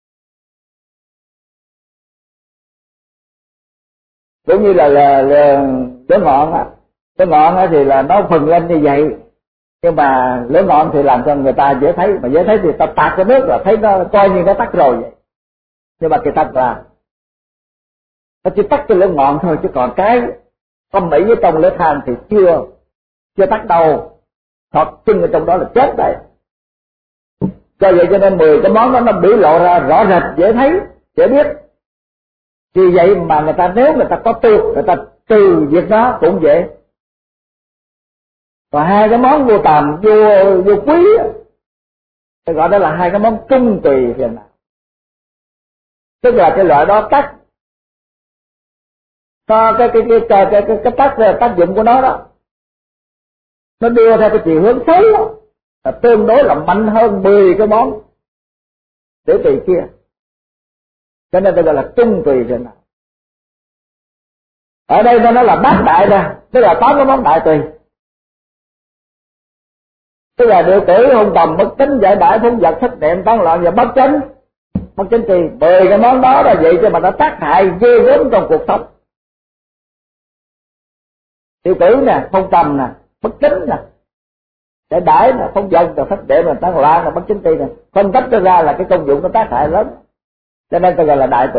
Speaker 1: Cũng như là lửa ngọn á, cái ngọn á thì là nó phừng lên như vậy, nhưng mà lửa ngọn thì làm cho người ta dễ thấy, mà dễ thấy thì ta tạt cái nước là thấy nó coi như nó tắt rồi vậy. Nhưng mà kỳ thật là nó chỉ tắt cái lửa ngọn thôi, chứ còn cái tâm mỹ với trong lửa than thì chưa tắt đâu, hoặc chân ở trong đó là chết đấy. Do vậy cho nên 10 cái món đó nó biểu lộ ra rõ rệt, dễ thấy, dễ biết. Vì vậy mà người ta nếu người ta có tu, người ta trừ việc đó cũng dễ. Và 2 cái món vô tàm, vô quý, thì gọi đó là 2 cái món trung tùy phiền não. Tức là cái loại đó tắt, có cái tác dụng của nó đó, nó đưa theo cái chiều hướng xấu đó, là tương đối là mạnh hơn 10 cái món để tùy kia. Cho nên tôi gọi là trung tùy phiền não. Ở đây nó là bát đại ra, tức là 8 cái món đại tùy, tức là điều tử hung tầm bất tính giải đãi phóng vật thất niệm tán loạn và bất chánh trì. 10 cái món đó là vậy cho mà nó tác hại ghê gớm trong cuộc sống. Điều tử nè, hung tầm nè, bất tính nè, giải đãi nè, phóng vật và thất niệm và tán loạn là bất chánh trì nè, phân tích ra là cái công dụng nó tác hại lớn, cho nên tôi gọi là đại tùy.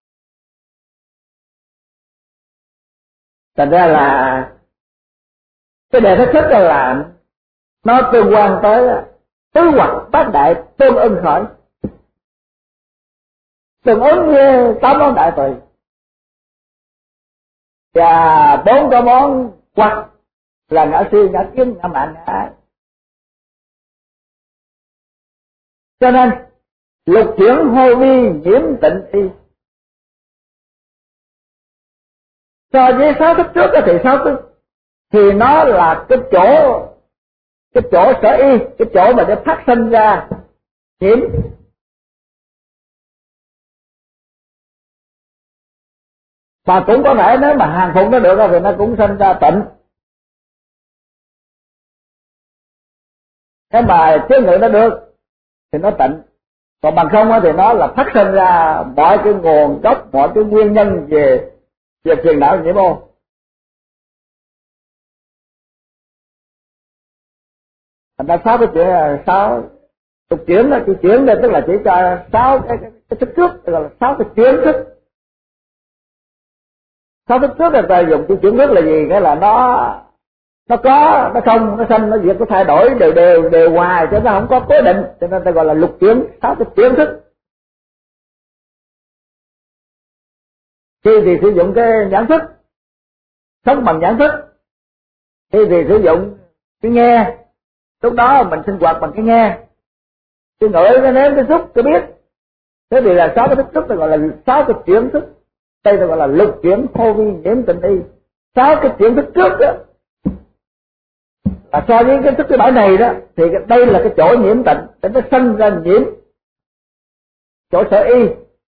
Speaker 1: Thành ra là cái đề thức thức là nó tương quan tới tứ hoặc bát đại tương ưng khởi, tương ứng với 8 món đại tùy và 4 cái món hoặc là ngã si ngã kiến ngã mạn ngã ái. Cho nên lục chuyển hô vi nhiễm tịnh y. So với 6 thức trước thì 6 thức thì nó là cái chỗ sở y, cái chỗ mà để phát sinh ra nhiễm. Mà cũng có thể nếu mà hàng phục nó được thì nó cũng sinh ra tịnh. Nếu mà chế ngự nó được thì nó tịnh. Còn bằng không thì nó là phát sinh ra mọi cái nguồn gốc, mọi cái nguyên nhân về phiền não nhiễm ô. Thành ra 6 cái chuyện là 6 tục chuyển là cái chuyển đây, tức là chỉ cho 6 cái thức trước, tức là 6 cái chuyển thức. 6 thức trước là ta dùng cái chuyển thức là gì? Nghĩa là nó có, nó không, nó sanh, nó diệt, nó thay đổi đều hoài, cho nó không có cố định, cho nên ta gọi là lục chuyển, 6 cái chuyển thức. Khi thì sử dụng cái nhãn thức, sống bằng nhãn thức. Khi thì sử dụng cái nghe, lúc đó mình sinh hoạt bằng cái nghe, cái ngửi, cái nếm, cái xúc, cái biết. Thế thì là 6 cái thức trước, ta gọi là 6 cái chuyển thức. Đây ta gọi là lục chuyển hô vi nhiễm tịnh y. 6 cái chuyển thức trước đó là so với cái thức thứ 7 này đó, thì đây là cái chỗ nhiễm tịnh, để nó sinh ra nhiễm, chỗ sở y.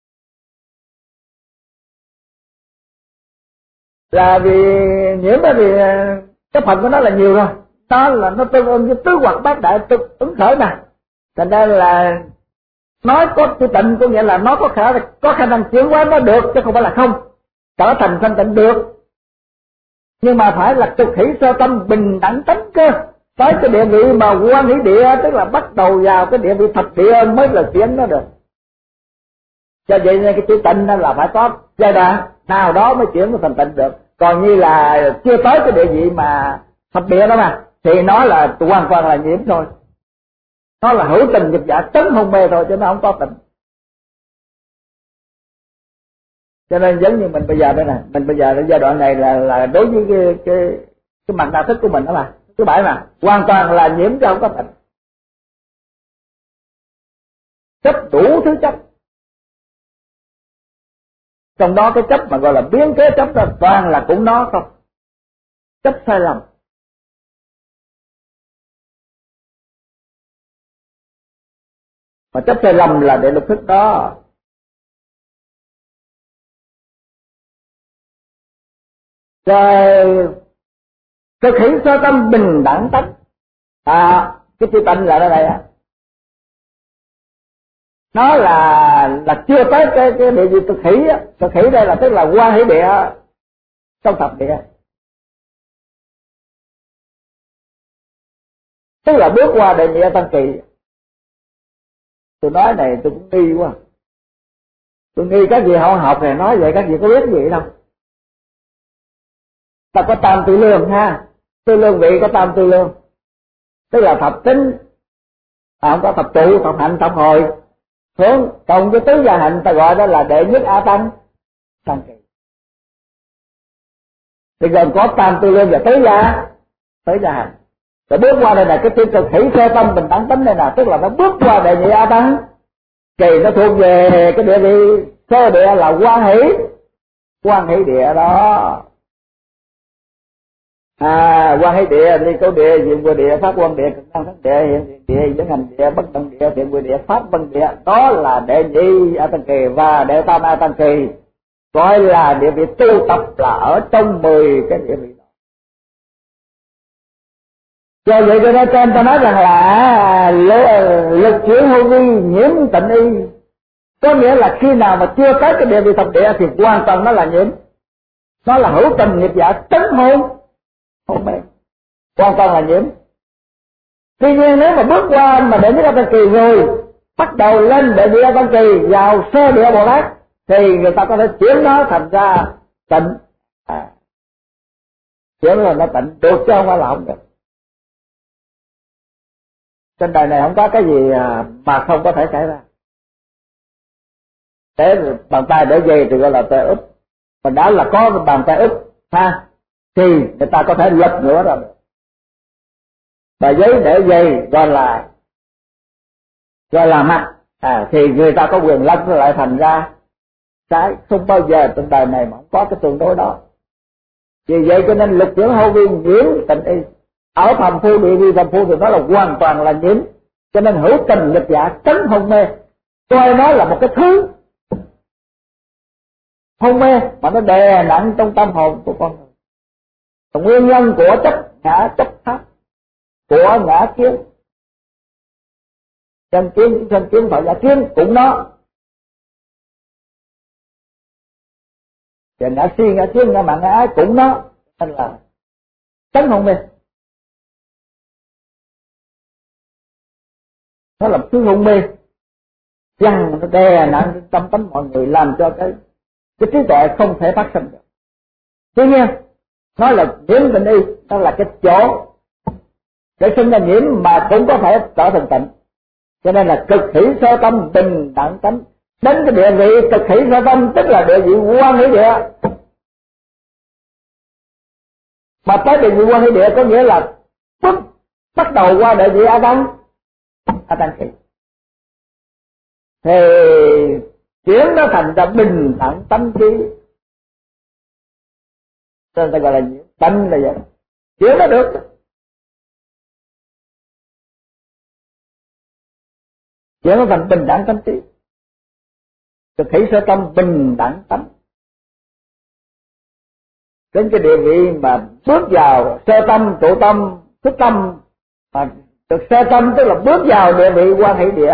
Speaker 1: Là vì nhiễm đó thì cái phần của nó là nhiều rồi, nó tương ứng với tứ hoặc bát đại ứng khởi mà. Thành ra là nói có chữ tịnh có nghĩa là nó có khả năng chuyển hóa nó được, chứ không phải là không. Trở thành thanh tịnh được, nhưng mà phải là trực hỷ sơ tâm bình đẳng tánh cơ. Tới cái địa vị mà quan hỷ địa, tức là bắt đầu vào cái địa vị thập địa mới là chuyển nó được. Cho vậy nên cái chữ tịnh đó là phải có giai đoạn nào đó mới chuyển nó thành tịnh được. Còn như là chưa tới cái địa vị mà thập địa đó mà, thì nó là hoàn toàn là nhiễm thôi. Nó là hữu tình nghiệp giả tấn hôn mê thôi, chứ nó không có tịnh. Cho nên giống như mình bây giờ đây nè, mình bây giờ giai đoạn này là đối với cái mặt đạo thức của mình đó mà, thứ 7 mà, hoàn toàn là nhiễm chứ không có tịnh. Chấp đủ thứ chấp. Trong đó cái chấp mà gọi là biến kế chấp đó toàn là cũng nó không. Chấp sai lầm. Mà chấp sai lầm là để lục thức đó. Rồi thực hỷ sơ tâm bình đẳng tánh. Cái chữ tịnh là ở đây á. Nó là chưa tới cái địa vị thực hỷ á. Thực hỷ đây là tức là qua hỷ địa trong thập địa. Tức là bước qua đệ nhị tăng kỳ. Tôi nói này tôi cũng nghi quá. Tôi nghi các vị họ học này nói vậy các vị có biết gì đâu. Ta có tam tư lương ha. Tư lương vị có tam tư lương. Tức là thập tính, không có thập trụ, thập hạnh, thập hồi. Hướng cộng với tứ gia hạnh ta gọi đó là đệ nhất A Tăng tăng kỳ. Thì gồm có tam tư lương và tứ gia hạnh. Rồi bước qua đây là cái tiêu cực hỷ sơ tâm bình đẳng tính đây nè, tức là nó bước qua đệ nhị A Tăng kỳ, nó thuộc về cái địa vị sơ địa là quan hỷ địa đó. Quan hỷ địa, ly câu địa, diện vô địa, pháp quan địa, cực năng thắng địa, hiện thiện địa, dẫn hành địa, bất động địa, thiện vô địa, pháp vân địa. Đó là đệ nhị A Tăng kỳ và đệ tam A Tăng kỳ, gọi là địa vị tu tập là ở trong 10 cái địa vị đó. Do vậy cho nên trên ta nói rằng là lực chuyển hô vi nhiễm tịnh y, có nghĩa là khi nào mà chưa tới cái địa vị thập địa thì hoàn toàn nó là nhiễm, nó là hữu tình nghiệp giả tấn hôn mê, hoàn toàn là nhiễm. Tuy nhiên nếu mà bước qua mà đệ nhất A Tăng kỳ rồi, bắt đầu lên đệ nhị A Tăng kỳ vào sơ địa Bồ Tát, thì người ta có thể chuyển nó thành ra tịnh. Chuyển rồi nó tịnh được chứ không phải là không được. Trên đời này không có cái gì mà không có thể xảy ra. Thế bàn tay để dày thì gọi là tay úp. Mà đã là có bàn tay úp thì người ta có thể lật ngửa ra được. Và giấy để dày gọi là mặt, thì người ta có quyền lật lại thành ra cái không bao giờ trên đời này mà không có cái tương đối đó. Vì vậy cho nên lục chuyển hô vi nhiễm tịnh y. Ở phàm phu địa vi phàm phu thì nó là hoàn toàn là nhiễm, cho nên hữu tình nghiệp giả tấn hôn mê, coi nó là một cái thứ hôn mê mà nó đè nặng trong tâm hồn của con người. Nguyên nhân của ngã chấp pháp, của ngã kiến, chân kiến phải là kiến cũng nó. Và ngã si, ngã kiến, ngã mạn, ngã ái cũng nó. Nên là tấn hôn mê. Nó là thứ hôn mê dằn, nó đè nặng tâm tánh mọi người, làm cho cái trí tuệ không thể phát sinh được. Tuy nhiên nói là nhiễm tịnh y, đó là cái chỗ để sinh ra nhiễm mà cũng có thể trở thành tịnh. Cho nên là cực hỷ sơ tâm bình đẳng tánh. Đến cái địa vị cực hỷ sơ tâm tức là địa vị quan hỷ địa. Mà tới địa vị quan hỷ địa có nghĩa là bắt đầu qua địa vị A Tăng kỳ. Thì chuyển nó thành ra bình đẳng tánh trí. Cho nên ta gọi là tánh là vậy. Chuyển nó được. Chuyển nó thành bình đẳng tánh trí. Thực hỷ sơ tâm bình đẳng tánh. Đến cái địa vị mà bước vào sơ tâm, trụ tâm, thức tâm, mà được sơ tâm tức là bước vào địa vị quan hỷ địa,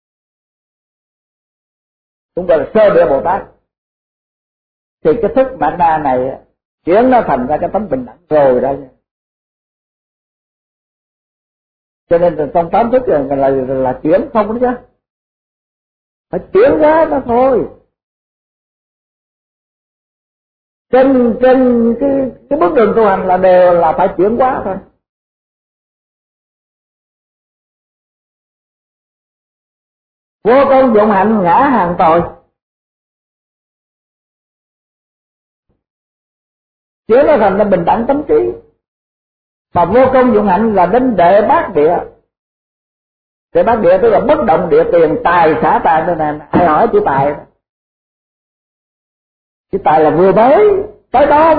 Speaker 1: cũng gọi là sơ địa Bồ Tát. Thì cái thức mạt na này chuyển nó thành ra cái tánh bình đẳng rồi đó. Cho nên trong tám thức là chuyển không đó chứ, phải chuyển ra nó thôi. Trên cái bước đường tu hành là đều là phải chuyển hóa thôi. Vô công dụng hạnh ngã hàng tội. Chuyển nó thành là bình đẳng tánh trí. Mà vô công dụng hạnh là đến đệ bát địa. Đệ bát địa tức là bất động địa tiền tài xả tài. Đây nè, ai hỏi chữ tài? Chữ tài là vừa mới, tới đó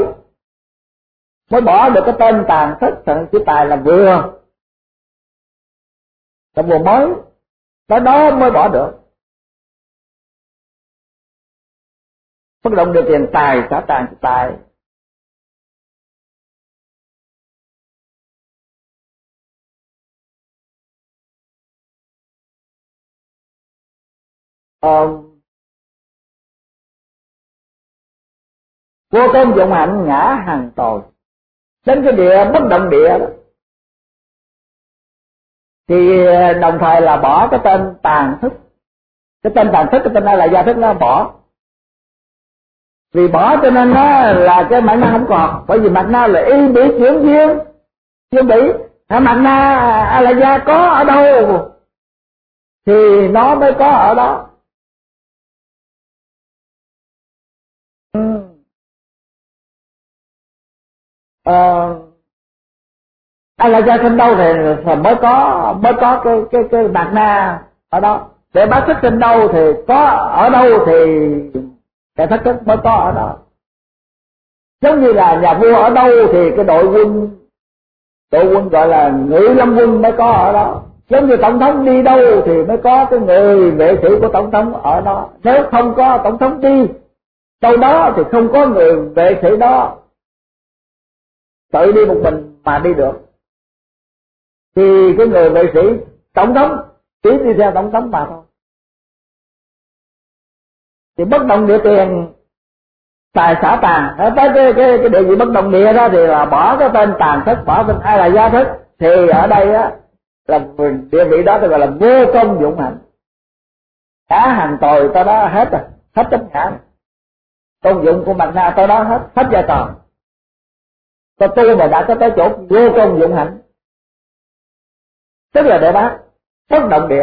Speaker 1: mới bỏ được cái tên tàn thức. Chữ tài là vừa mới, tới đó mới bỏ được. Bất động địa tiền tài xả tài, chữ tài. Vô công dụng hạnh ngã hàng tội. Đến cái địa bất động địa đó thì đồng thời là bỏ cái tên tàn thức. Cái tên tàn thức, cái tên là gia thức nó bỏ. Vì bỏ cho nên nó là cái mạt na không còn. Bởi vì mạt na là y bị chuyển duyên bị. Mạt na a la gia có ở đâu thì nó mới có ở đó. A la gia sinh đâu thì mới có cái mạt na ở đó. Để bác thức sinh đâu thì có ở đâu thì cái thất thức mới có ở đó. Giống như là nhà vua ở đâu thì cái đội quân gọi là ngự lâm quân mới có ở đó. Giống như tổng thống đi đâu thì mới có cái người vệ sĩ của tổng thống ở đó. Nếu không có tổng thống đi đâu đó thì không có người vệ sĩ đó, tự đi một mình mà đi được. Thì cái người vệ sĩ tổng thống chỉ đi theo tổng thống mà thôi. Thì bất động địa tiền tài xả tàn. Tới cái địa vị bất động địa đó thì là bỏ cái tên tàn thức, bỏ tên ai là gia thức. Thì ở đây á là địa vị đó gọi là vô công dụng hạnh. Cả hàng tội tới đó hết rồi, hết chấp ngã. Công dụng của mặt na tới đó hết giai trò. Có tu mà đã có tới chỗ vô công dụng hạnh, tức là đệ bát bất động địa.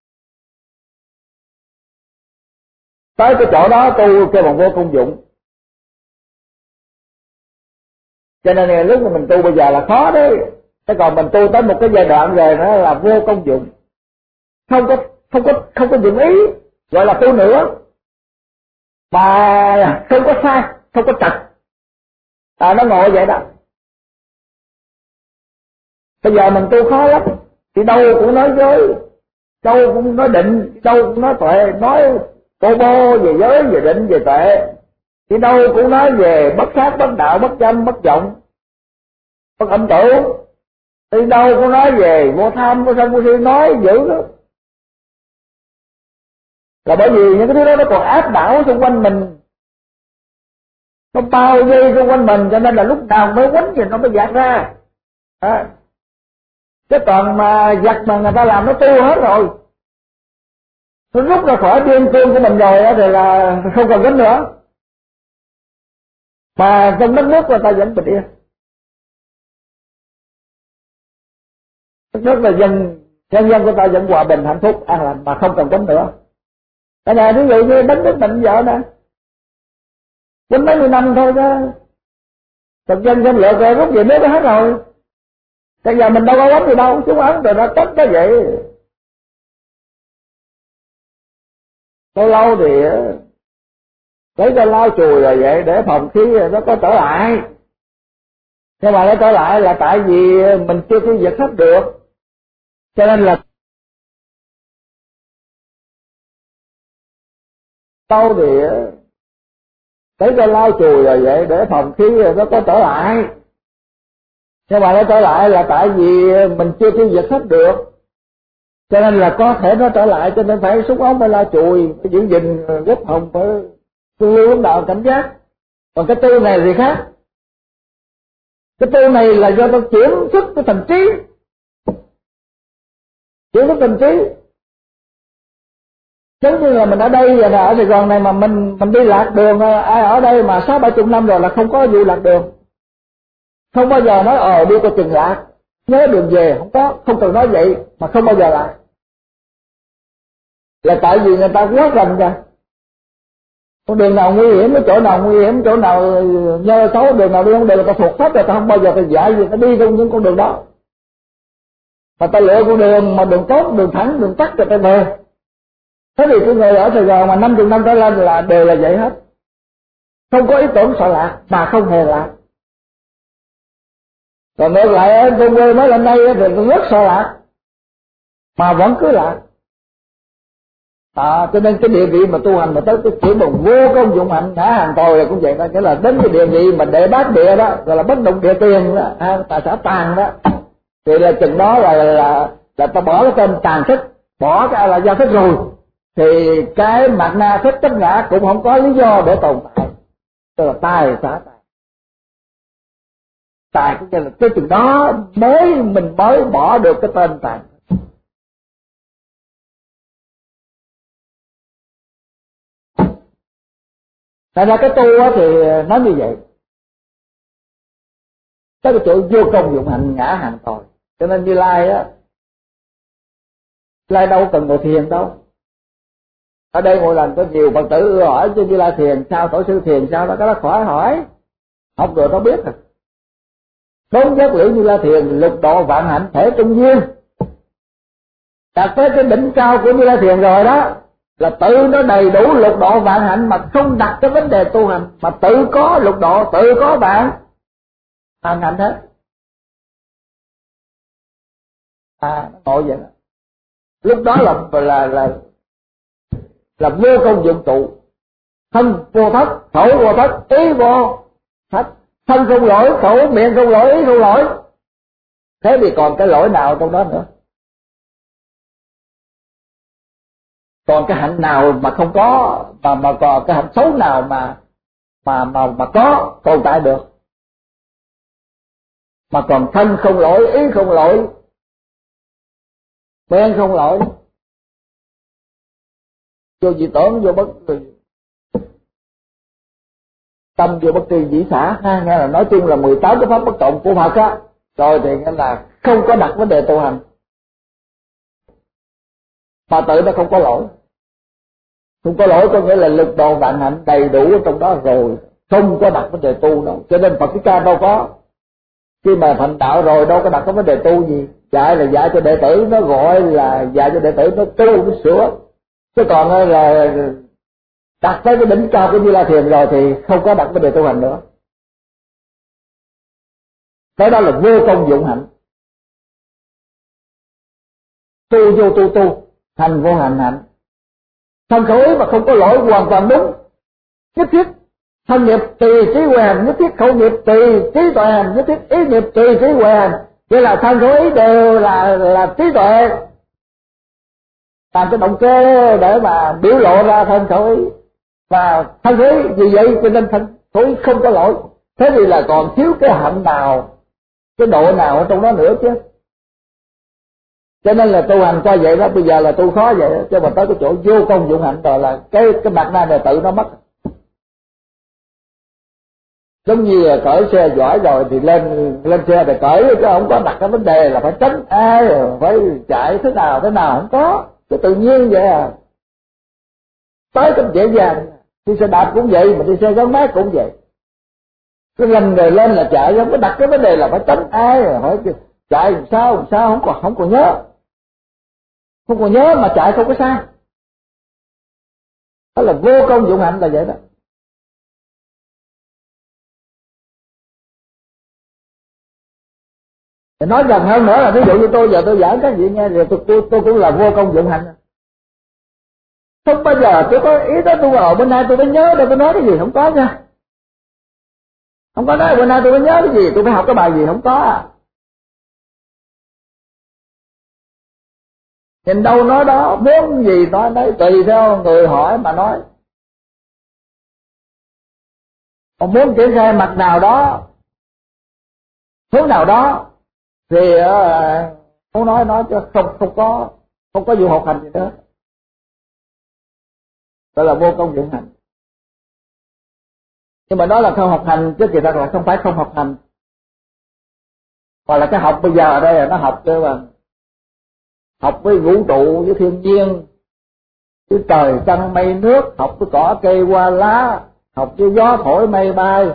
Speaker 1: Tới cái chỗ đó tu kêu bằng vô công dụng. Cho nên lúc mà mình tu bây giờ là khó đấy. Thế còn mình tu tới một cái giai đoạn rồi nó là vô công dụng, không có dụng ý, gọi là tu nữa mà không có sai, không có trật. Nó ngồi vậy đó. Bây giờ mình tu khó lắm, thì đâu cũng nói dối, đâu cũng nói định, đâu cũng nói tuệ, nói bô về giới, về định, về tuệ, Thì đâu cũng nói về bất sát, bất đạo, bất chánh, bất vọng, bất âm tửu. Thì đâu cũng nói về vô tham, vô sân, vô si, nói dữ đó. Là bởi vì những cái thứ đó nó còn áp đảo xung quanh mình, nó bao vây xung quanh mình, cho nên là lúc nào mới quánh gì nó mới dạt ra. Cái toàn mà giặc mà người ta làm nó tu hết rồi, nó rút ra khỏi biên cương của mình rồi thì là không cần quánh nữa. Mà trong đất nước người ta vẫn bình yên, đất nước là nhân dân của ta vẫn hòa bình hạnh phúc an lành mà không cần quánh nữa. Cái này ví dụ như đất nước mình vợ nè, quánh mấy mươi năm thôi đó, thực dân xâm lược rồi rút về nước hết rồi. Bây giờ mình đâu có quánh gì đâu, chúng Ấn rồi nó tất cái vậy. Lâu lâu thì lấy cái lau chùi rồi vậy để phòng khí nó có trở lại. Nhưng mà nó trở lại là tại vì mình chưa tiêu diệt hết được, cho nên là lâu thì lấy cái lau chùi rồi vậy để phòng khí nó có trở lại. Nhưng mà nó trở lại là tại vì mình chưa tiêu diệt hết được, cho nên là có thể nó trở lại, cho nên phải súng ống, phải lau chùi, phải giữ gìn gốc hồng, phải luôn lúc nào cảnh giác. Còn cái tư này thì khác. Cái tư này là do nó chuyển xuất cái thành trí, chuyển xuất thành trí. Giống như là mình ở đây và ở Sài Gòn này mà mình đi lạc đường, ai ở đây mà 60-70 năm rồi là không có vụ lạc đường, không bao giờ nói đi qua chừng lạc, nhớ đường về, không có, không cần nói vậy mà không bao giờ lạc. Là tại vì người ta quá rành ra, con đường nào nguy hiểm, cái chỗ nào nguy hiểm, chỗ nào nhơ xấu, đường nào đi không được, người ta thuộc hết rồi, ta không bao giờ ta dạy gì, ta đi trong những con đường đó. Mà ta lựa con đường mà đường tốt, đường thẳng, đường tắt rồi ta về. Thế thì cái người ở Sài Gòn mà 50 năm trở lên là đều là vậy hết, không có ý tưởng sợ lạc mà không hề lạc. Còn ngược lại ở thôn quê mới lên đây thì rất sợ lạc mà vẫn cứ lạc. Cho nên cái địa vị mà tu hành mà tới cái kiểu mà vô công dụng hạnh ngã hàng tồi là cũng vậy đó, nghĩa là đến cái địa vị mà đệ bát địa đó, gọi là bất động địa tiền đó, tài xã tàn đó, thì là chừng đó là ta bỏ cái tên tàn thích, bỏ cái là gia thích rồi, thì cái mạt na thích chấp ngã cũng không có lý do để tồn tại, tức là tài xã tài. Tài cũng như là cái chừng đó mình mới bỏ được cái tên tài. Tại ra cái tu thì nói như vậy, tới cái chỗ vô công dụng hạnh ngã hàng tồi. Cho nên Như Lai á, Lai đâu cần ngồi thiền đâu. Ở đây mỗi lần có nhiều Phật tử hỏi cho Như Lai thiền sao, tổ sư thiền sao đó, cái đó khỏi hỏi, học rồi nó biết rồi. Đốn giác liễu Như Lai thiền, lục độ vạn hạnh thể trung duyên. Đạt tới cái đỉnh cao của Như Lai thiền rồi đó, là tự nó đầy đủ lục độ vạn hạnh mà không đặt cái vấn đề tu hành, mà tự có lục độ, tự có vạn hạnh hết. Nó ngộ vậy đó. Lúc đó là vô công dụng trụ, thân vô thất, khẩu vô thất, ý vô thất, thân không lỗi, khẩu miệng không lỗi, ý không lỗi. Thế thì còn cái lỗi nào trong đó nữa? Còn cái hạnh nào mà không có, mà còn cái hạnh xấu nào mà có tồn tại được? Mà còn thân không lỗi, ý không lỗi, miệng không lỗi, vô dị tưởng, vô bất kỳ, tâm vô bất kỳ dĩ xả ha, nghe là nói chung là 18 cái pháp bất cộng của Phật á, rồi thì nghe là không có đặt vấn đề tu hành, mà tự nó không có lỗi. Không có lỗi có nghĩa là lực độ vạn hạnh đầy đủ ở trong đó rồi, không có đặt vấn đề tu đâu. Cho nên Phật Thích Ca đâu có, khi mà thành đạo rồi đâu có đặt cái vấn đề tu gì, dạy là dạy cho đệ tử, nó gọi là dạy cho đệ tử nó tu, nó sửa. Chứ còn là đặt tới cái đỉnh cao của Như Lai thiền rồi thì không có đặt vấn đề tu hành nữa. Cái đó là vô công dụng hạnh. Tu vô tu, hành vô hành hạnh. Thân khẩu ý mà không có lỗi hoàn toàn đúng, nhất thiết thân nghiệp tùy trí huệ hành nhất thiết, khẩu nghiệp tùy trí tuệ hành nhất thiết, ý nghiệp tùy trí huệ hành. Vậy là thân khẩu ý đều là trí tuệ, làm cái động cơ để mà biểu lộ ra thân khẩu ý. Và thân khẩu ý vì vậy cho nên thân khẩu ý không có lỗi. Thế thì là còn thiếu cái hạnh nào, cái độ nào ở trong đó nữa chứ. Cho nên là tu hành coi vậy đó. Bây giờ là tu khó vậy đó, cho mà tới cái chỗ vô công dụng hạnh rồi là cái mặt nạ này tự nó mất. Giống như là cởi xe giỏi rồi thì lên xe thì cởi, chứ không có đặt cái vấn đề là phải tránh ai, phải chạy thế nào không có. Cái tự nhiên vậy à. Tới cũng dễ dàng. Đi xe đạp cũng vậy, mà đi xe gắn máy cũng vậy. Cái lần rồi lên là chạy, không có đặt cái vấn đề là phải tránh ai, hỏi chạy làm sao không còn nhớ. Không còn nhớ mà chạy không có sai. Đó là vô công dụng hạnh là vậy đó. Thì nói gần hơn nữa là ví dụ như tôi giờ tôi giảng các vị nghe rồi tôi cũng là vô công dụng hạnh. Không bao giờ tôi có ý đó tôi ngồi bên nay tôi mới nhớ để tôi nói cái gì, không có nha. Không có nói bên nay tôi mới nhớ cái gì, tôi phải học cái bài gì, không có à. Nhìn đâu nói đó, muốn gì nói đấy, tùy theo người hỏi mà nói. Còn muốn triển khai mặt nào đó, hướng nào đó thì không nói chứ không có vụ học hành gì nữa. Đó là vô công dụng hành. Nhưng mà đó là không học hành, chứ kỳ thật là không phải không học hành. Hoặc là cái học bây giờ ở đây là nó học cơ mà. Học với vũ trụ, với thiên nhiên, với trời trăng mây nước, học với cỏ cây hoa lá, học với gió thổi mây bay,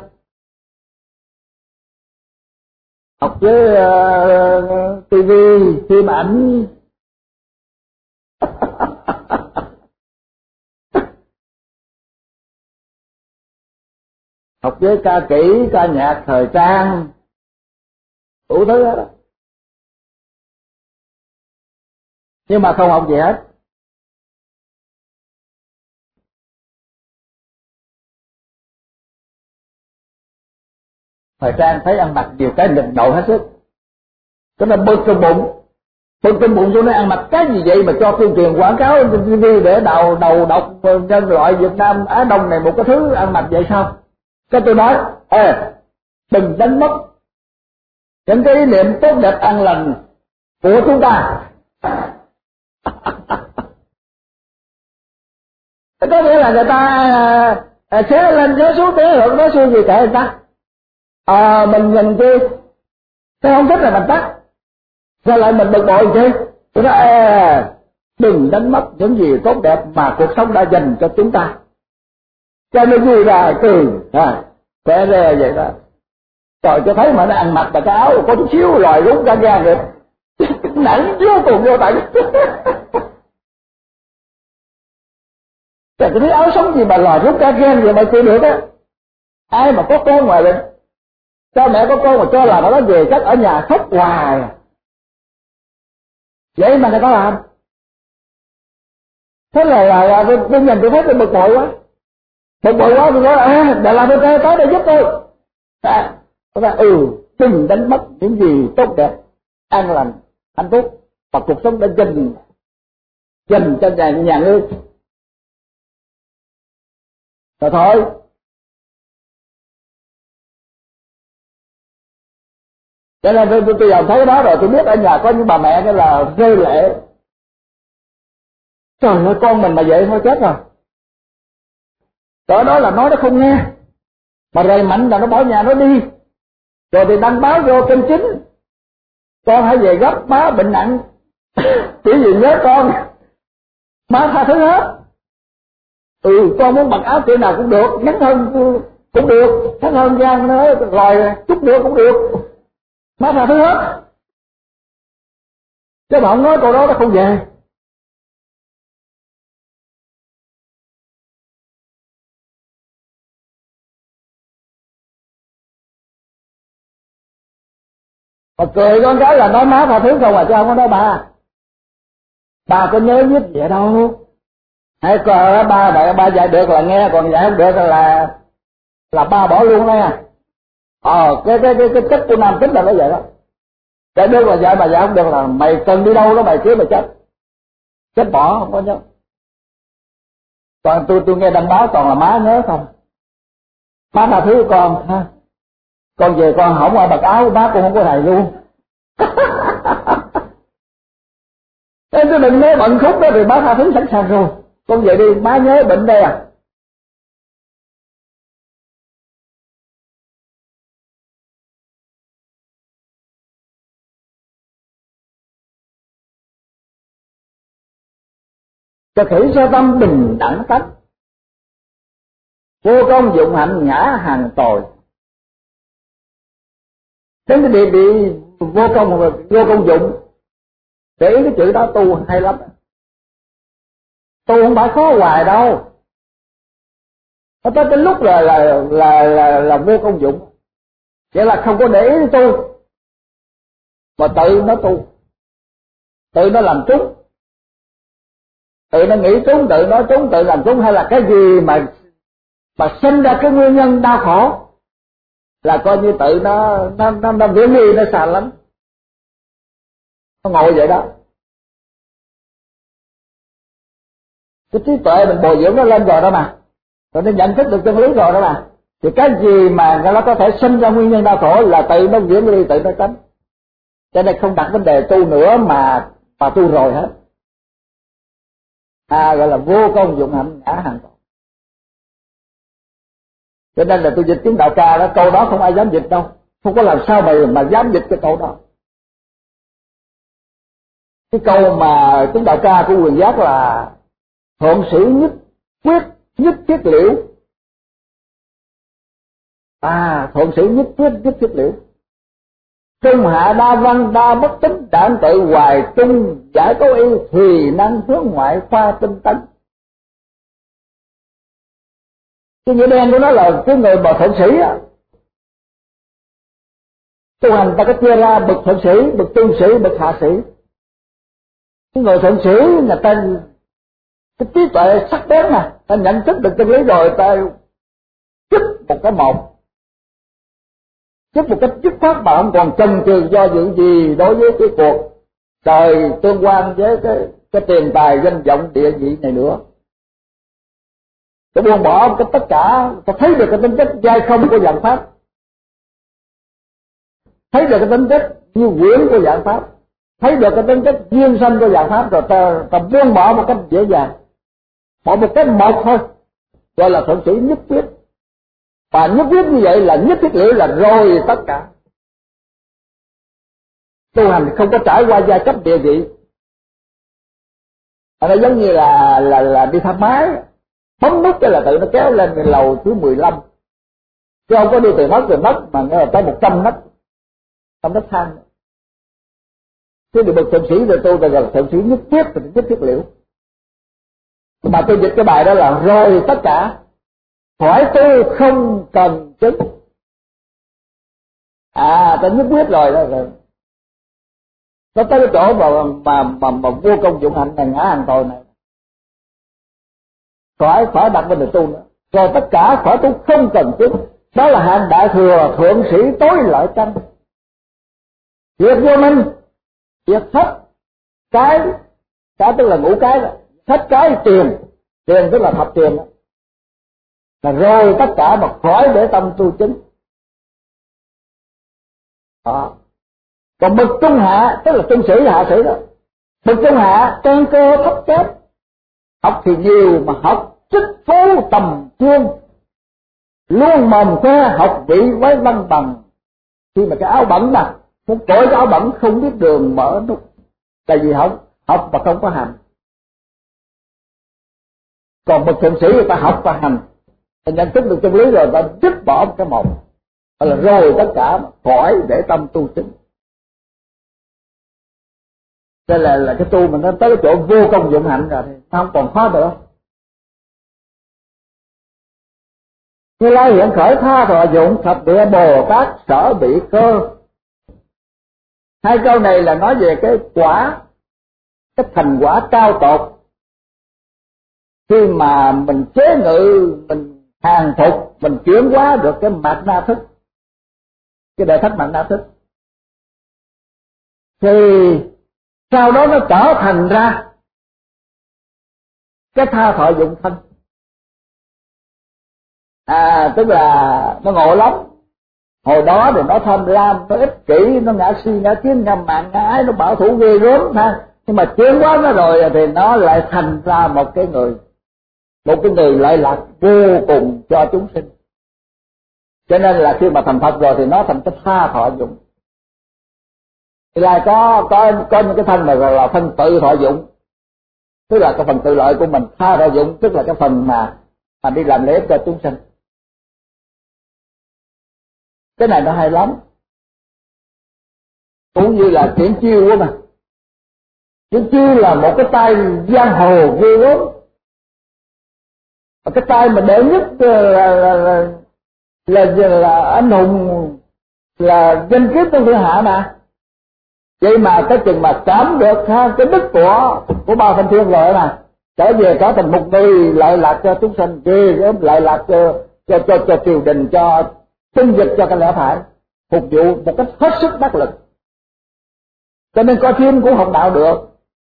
Speaker 1: học với tivi, phim ảnh. Học với ca kỹ, ca nhạc, thời trang, đủ thứ đó. Nhưng mà không học gì hết. Thời trang thấy ăn mặc nhiều cái đừng đậu hết sức. Cái nó bực trong bụng cho nó ăn mặc cái gì vậy mà cho tuyên truyền quảng cáo trên TV để đầu độc nhân loại Việt Nam Á Đông này một cái thứ ăn mặc vậy sao? Cái tôi nói, đừng đánh mất những cái ý niệm tốt đẹp an lành của chúng ta. Có nghĩa là người ta xé lên xé xuống thế hưởng nói xui gì kệ người ta. Mình nhìn chứ cái không thích là mình tắt, sao lại mình bực bội chứ? Tôi nói đừng đánh mất những gì tốt đẹp mà cuộc sống đã dành cho chúng ta. Cho nên vui ra cười khỏe ra vậy đó. Trời, cho thấy mà nó ăn mặc mà cái áo có chút xíu rồi rúng cả gan rồi. Nặng vô cùng vô tận. Cái áo sống gì mà lòi rút cả gan vậy mà chưa được á. Ai mà có con ngoài vậy, cha mẹ có con mà cho làm nó về chắc ở nhà khóc hoài. Vậy mà người ta làm. Thế là tôi nhìn tôi thấy tôi bực bội quá. Bực bội quá tôi nói để làm tôi tới đây giúp tôi. Tôi nói đừng đánh mất những gì tốt đẹp, an lành, hạnh phúc và cuộc sống đã dành cho nhà nước. Rồi thôi. Cho nên tôi dòm thấy đó rồi tôi biết ở nhà có những bà mẹ cái là rơi lệ. Trời ơi, con mình mà vậy thôi chết rồi. Cỡ đó là nói nó không nghe, mà rầy mạnh là nó bỏ nhà nó đi. Rồi thì đăng báo vô kênh chính, con hãy về gấp, má bệnh nặng. Chỉ vì nhớ con, má tha thứ hết. Con muốn mặc áo kiểu nào cũng được, ngắn hơn cũng được, ngắn hơn gan nó lòi chút nữa cũng được, má tha thứ hết. Chứ mà không nói câu đó nó không về. Mà cười con cái là nói má tha thứ không à, chứ không có nói bà. Bà có nhớ nhất vậy đâu. Hãy coi ba dạy được là nghe, còn dạy không được là là ba bỏ luôn đó nha. Cái chất của nam tính là nó vậy đó. Cái đứa mà dạy không được là mày cần đi đâu đó mày cứ mày chết bỏ không có nhớ. Còn tôi nghe đăng báo toàn là má nhớ không. Má tha thứ con ha. Con về con hỏng qua bật áo má cũng không có thầy luôn. Em cứ đừng nói bận khúc đó thì má tha thứ sẵn sàng rồi. Con về đi má nhớ bệnh đây à. Cho khỉ sơ tâm bình đẳng tánh, vô công dụng hạnh ngã hàng tồi. Đến cái bị vô công dụng, để ý cái chữ đó tu hay lắm. Tu không phải khó hoài đâu. Nó tới cái lúc là vô công dụng. Vậy là không có để ý tu, mà tự nó tu, tự nó làm trúng, tự nó nghĩ trúng, tự nói trúng, tự làm trúng, hay là cái gì mà sinh ra cái nguyên nhân đau khổ là coi như tự nó viễn ly, nó xa lắm. Nó ngồi vậy đó. Cái trí tuệ mình bồi dưỡng nó lên rồi đó mà, rồi nó nhận thức được chân lý rồi đó mà, thì cái gì mà nó có thể sinh ra nguyên nhân đau khổ là tự nó viễn ly, tự nó tránh. Cho nên không đặt vấn đề tu nữa mà tu rồi hết. Gọi là vô công dụng hạnh ngã hàng tồi. Cho nên là tôi dịch tiếng Đạo Ca đó, câu đó không ai dám dịch đâu, không có làm sao mà dám dịch cái câu đó. Cái câu mà tiếng Đạo Ca của Quyền Giác là thuận sử nhất quyết nhất thiết liễu. Thuận sử nhất quyết nhất thiết liễu. Trung hạ đa văn đa bất tính, đản tự hoài trung giải cố y, thì năng hướng ngoại khoa tinh tấn. Cái nghĩa đen của nó là cái người mà thuận sĩ á. Tu hành ta có chia ra bậc thuận sĩ, bậc trung sĩ, bậc hạ sĩ. Cái người thuận sĩ người ta cái trí tuệ sắc bén mà, ta nhận thức được chân lý rồi, ta chức một cái chức một cách dứt khoát mà không còn chần chừ do dự gì đối với cái cuộc đời tương quan với cái tiền tài danh vọng địa vị này nữa. Tôi buông bỏ cái tất cả, tôi thấy được cái tính chất giai không của dạng pháp, thấy được cái tính chất như quyển của dạng pháp, thấy được cái tính chất duyên sanh của dạng pháp, rồi ta buông bỏ một cách dễ dàng, bỏ một cái một thôi, gọi là thuận sĩ nhất quyết. Và nhất quyết như vậy là nhất thiết liễu, là rồi tất cả. Tu hành không có trải qua giai cấp địa vị. Nó giống như là đi thang máy, bấm nút cái là tự nó kéo lên cái lầu thứ 15, chứ không có đi từ nấc mà nó tới 100 nấc, trong nấc thang. Chứ được bậc thượng sĩ rồi tôi gọi là thượng sĩ nhất thiết, thì nhất thiết liễu. Mà tôi dịch cái bài đó là rồi tất cả, khỏi tu không cần chứng. Ta nhất quyết rồi đó rồi. Nó tới cái chỗ mà vô công dụng hạnh này, ngã hàng tồi này, khỏi đặt bên được tu nữa. Rồi tất cả khỏi tu không cần chứng. Đó là hạng đại thừa thượng sĩ tối lợi chân. Việc vô minh, việc thất cái tức là ngũ cái đó, thất cái tiền tức là thập tiền đó. Là rồi tất cả mà khỏi để tâm tu chứng. Còn bậc trung hạ tức là trung sĩ hạ sĩ đó. Bậc trung hạ căn cơ thấp kém, học thì nhiều mà học trích phú tầm chuyên, luôn mồm khoe học vị với văn bằng. Khi mà cái áo bẩn mà một cởi cái áo bẩn không biết đường mở nút, tại vì học mà không có hành. Còn bậc thượng sĩ người ta học và hành, ta nhận thức được chân lý rồi, ta dứt bỏ cái một, là rồi tất cả mà khỏi để tâm tu chứng. Đây là cái tu mà nó tới cái chỗ vô công dụng hạnh rồi thì nó không còn khó nữa. Như Lai hiện khởi tha thọ dụng, thập địa Bồ Tát sở bị cơ. Hai câu này là nói về cái quả, cái thành quả cao tột khi mà mình chế ngự, mình hàng phục mình chuyển hóa được cái mạt na thức, cái đệ thất mạt na thức, thì sau đó nó trở thành ra cái tha thọ dụng thân. Tức là nó ngộ lắm. Hồi đó thì nó tham lam, nó ích kỷ, nó ngã si, ngã kiến, ngã mạn, ngã ái, nó bảo thủ ghê gớm ha. Nhưng mà chuyển hóa nó rồi thì nó lại thành ra một cái người lợi lạc vô cùng cho chúng sinh. Cho nên là khi mà thành Phật rồi thì nó thành cái tha thọ dụng. Thì là có những cái thân mà gọi là thân tự thọ dụng, tức là cái phần tự lợi của mình. Tha thọ dụng tức là cái phần mà đi làm lễ cho chúng sinh. Cái này nó hay lắm. Cũng như là Triển Chiêu á mà. Triển Chiêu là một cái tay giang hồ ghê gớm. Cái tay mà đệ nhất là anh hùng, là danh kiếp trong thiên hạ mà. Vậy mà cái chừng mà cảm được cái đức của Ba Thanh Thiên rồi mà, trở về trở thành một người lợi lạc cho chúng sinh, lợi lạc cho triều đình, cho tinh dịch, cho cái lẽ phải, phục vụ một cách hết sức đắc lực. Cho nên coi phim cũng học đạo được,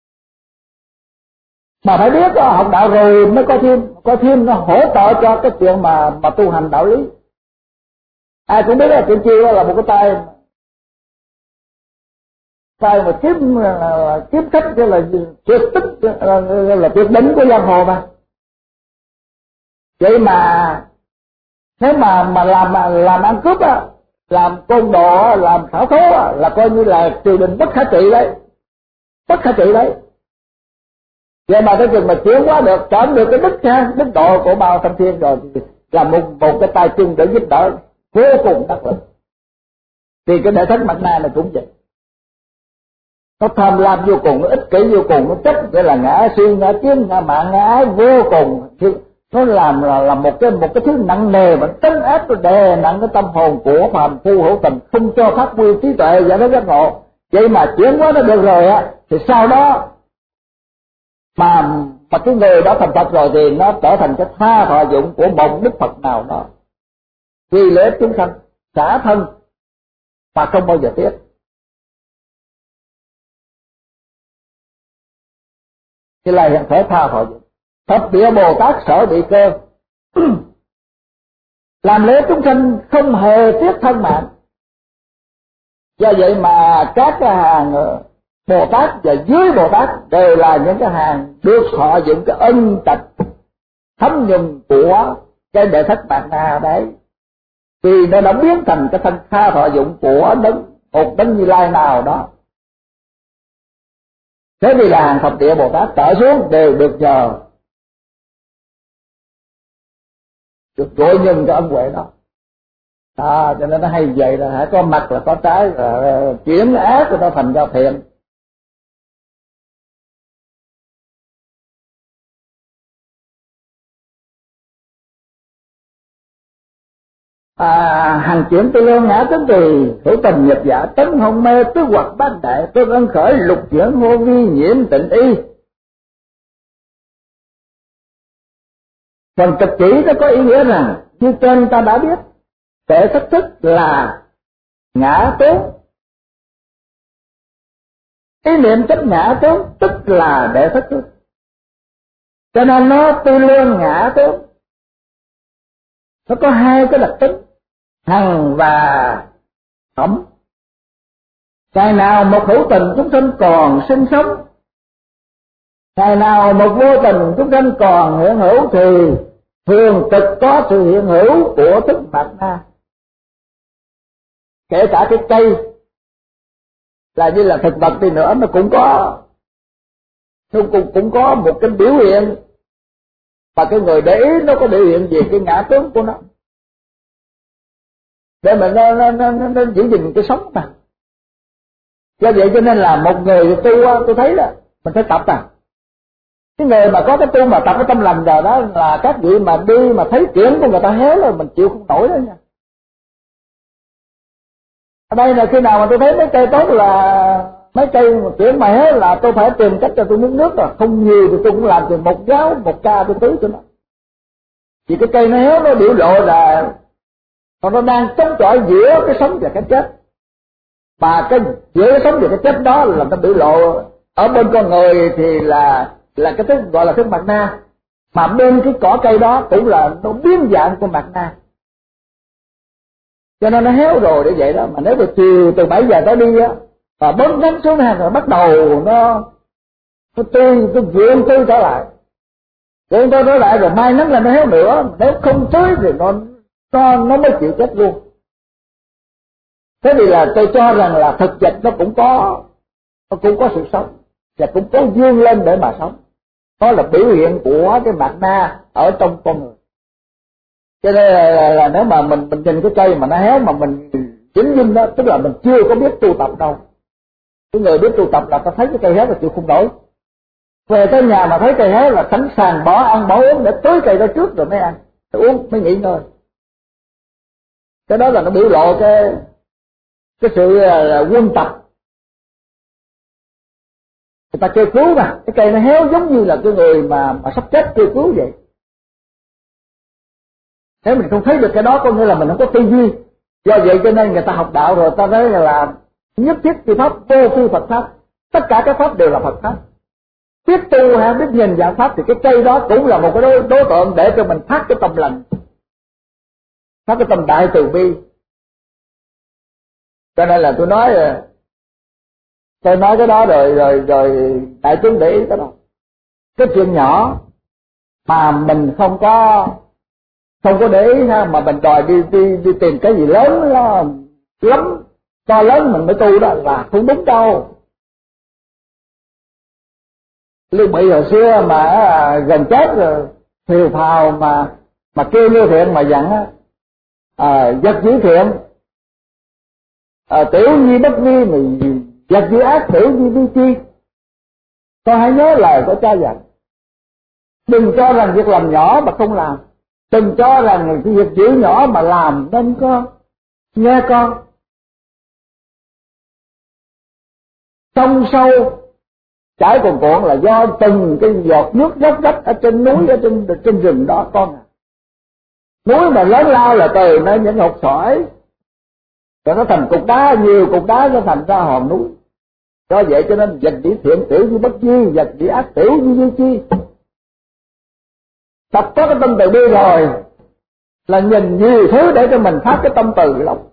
Speaker 1: mà phải biết học đạo rồi mới coi phim nó hỗ trợ cho cái chuyện mà tu hành đạo lý. Ai cũng biết là Triển Chiêu là một cái tay mà kiếm khách, cái là tuyệt tích, là tuyệt đỉnh của giang hồ mà. Vậy mà nếu mà làm ăn cướp á, làm côn đồ, làm khảo thố á, là coi như là triều đình bất khả trị đấy. Vậy mà cái chừng mà chuyển hóa được, trở được cái đức độ của Ba Thanh Thiên rồi thì là một cái tay chân để giúp đỡ vô cùng đắc lực. Thì cái đệ thất mạt na này cũng vậy. Nó tham lam vô cùng, nó ích kỷ vô cùng, nó chấp nghĩa là ngã si, ngã kiến, ngã mạn, ngã ái vô cùng. Nó làm là một cái thứ nặng nề mà trấn áp, nó đè nặng cái tâm hồn của phàm phu hữu tình, không cho phát huy trí tuệ và nó giác ngộ. Vậy mà chuyển hóa nó được rồi á, thì sau đó mà cái người đó thành Phật rồi thì nó trở thành cái tha thọ dụng của một đức Phật nào đó, vì lợi ích chúng sanh, xả thân mà không bao giờ tiếc. Thì là hiện thể tha thọ dụng. Thập địa Bồ Tát sở bị cơ, làm lễ chúng sanh không hề tiếc thân mạng. Do vậy mà các cái hàng Bồ Tát và dưới Bồ Tát đều là những cái hàng được thọ dụng cái ân trạch thấm nhuần của cái đệ thất mạt na đấy. Vì nó đã biến thành cái thân tha thọ dụng của một đấng Như Lai nào đó. Thế vì là hàng thập địa Bồ Tát trở xuống đều được nhờ, được gọi nhân cái ân huệ đó. Cho nên nó hay vậy là hãy có mặt là có trái, là chuyển ác của nó thành ra thiện. Hàng chuyển tư lương ngã tính tùy, hữu tình nhập giả, tấn hôn mê, tứ hoặc bát đại, tương ân khởi, lục chuyển hô vi, nhiễm tịnh y. Phần trực chỉ nó có ý nghĩa rằng như trên ta đã biết, đệ thất thức là ngã tướng. Ý niệm chấp ngã tướng tức là đệ thất thức, cho nên nó tư lương ngã tướng. Nó có hai cái đặc tính hằng và thẩm. Ngày nào một hữu tình chúng sanh còn sinh sống, ngày nào một vô tình chúng sanh còn hiện hữu, thì thường trực có sự hiện hữu của thức mạt na. Kể cả cái cây là như là thực vật đi nữa, nó cũng có một cái biểu hiện, và cái người để ý nó có biểu hiện gì cái ngã tướng của nó, để mà nó giữ gìn cái sống mà. Do vậy cho nên là một người tu, tôi thấy là mình phải tập cái người mà có cái tu mà tập cái tâm lành rồi đó, là các vị mà đi mà thấy chuyện của người ta héo rồi mình chịu không nổi đó nha. Ở đây là khi nào mà tôi thấy mấy cây tốt, là mấy cây mà chuyện mà héo là tôi phải tìm cách cho tôi múc nước, rồi không nhiều thì tôi cũng làm từ một gáo một ca tôi tưới cho nó. Vì cái cây nó héo nó biểu lộ là nó đang chống chọi giữa cái sống và cái chết. Mà cái giữa cái sống và cái chết đó là nó biểu lộ ở bên con người thì là cái thứ gọi là thứ mặt na, mà bên cái cỏ cây đó cũng là nó biến dạng của mặt na. Cho nên nó héo rồi để vậy đó. Mà nếu từ chiều từ 7 giờ tới đi á, và bớt nắng xuống hàng rồi bắt đầu nó tươi, nó vượng tươi trở lại, vượng tươi trở lại rồi mai nắng là nó héo nữa. Nếu không tưới thì nó mới chịu chết luôn. Thế thì là tôi cho rằng là thực vật nó cũng có sự sống và cũng có vươn lên để mà sống. Đó là biểu hiện của cái mặt na ở trong con người. Cho nên là nếu mà mình nhìn cái cây mà nó héo mà mình dính dinh đó, tức là mình chưa có biết tu tập đâu. Cái người biết tu tập là ta thấy cái cây héo là chịu không nổi. Về tới nhà mà thấy cây héo là sẵn sàng bỏ ăn bỏ uống để tưới cây đó trước rồi mới ăn, mới uống, mới nghỉ ngơi. Cái đó là nó biểu lộ cái sự quân tập. Người ta kêu cứu mà, cái cây nó héo giống như là cái người mà sắp chết kêu cứu vậy. Nếu mình không thấy được cái đó có nghĩa là mình không có tư duy. Do vậy cho nên người ta học đạo rồi ta nói là nhất thiết chi pháp vô phi Phật pháp. Tất cả các pháp đều là Phật pháp. Biết tu hay biết nhìn dạng pháp thì cái cây đó cũng là một cái đối tượng để cho mình phát cái tâm lành, phát cái tâm đại từ bi. Cho nên là tôi nói cái đó rồi đại chúng để ý cái đó. Cái chuyện nhỏ mà mình không có để ý ha, mà mình đòi đi tìm cái gì lớn lắm to lớn mình mới tu đó là không đúng đâu. Lưu Bị hồi xưa mà gần chết rồi thiều phào mà kêu Lưu Thiện mà dặn vật dữ thiện, tiểu nhi bất vi, mà vật dữ ác tiểu nhi vi chi. Con hãy nhớ lời của cha dặn, đừng cho rằng việc làm nhỏ mà không làm, đừng cho rằng cái việc dữ nhỏ mà làm nên con nghe con. Sông sâu chảy cuồn cuộn là do từng cái giọt nước róc rách ở trên núi, ở trên rừng đó con à. Núi mà lớn lao là từ nơi những hột sỏi rồi nó thành cục đá, nhiều cục đá nó thành ra hòn núi. Do vậy cho nên vật dĩ thiện tiểu như bất di, vật dĩ ác tiểu như vi chi. Tập có cái tâm từ bi rồi là nhìn nhiều thứ để cho mình phát cái tâm từ lòng.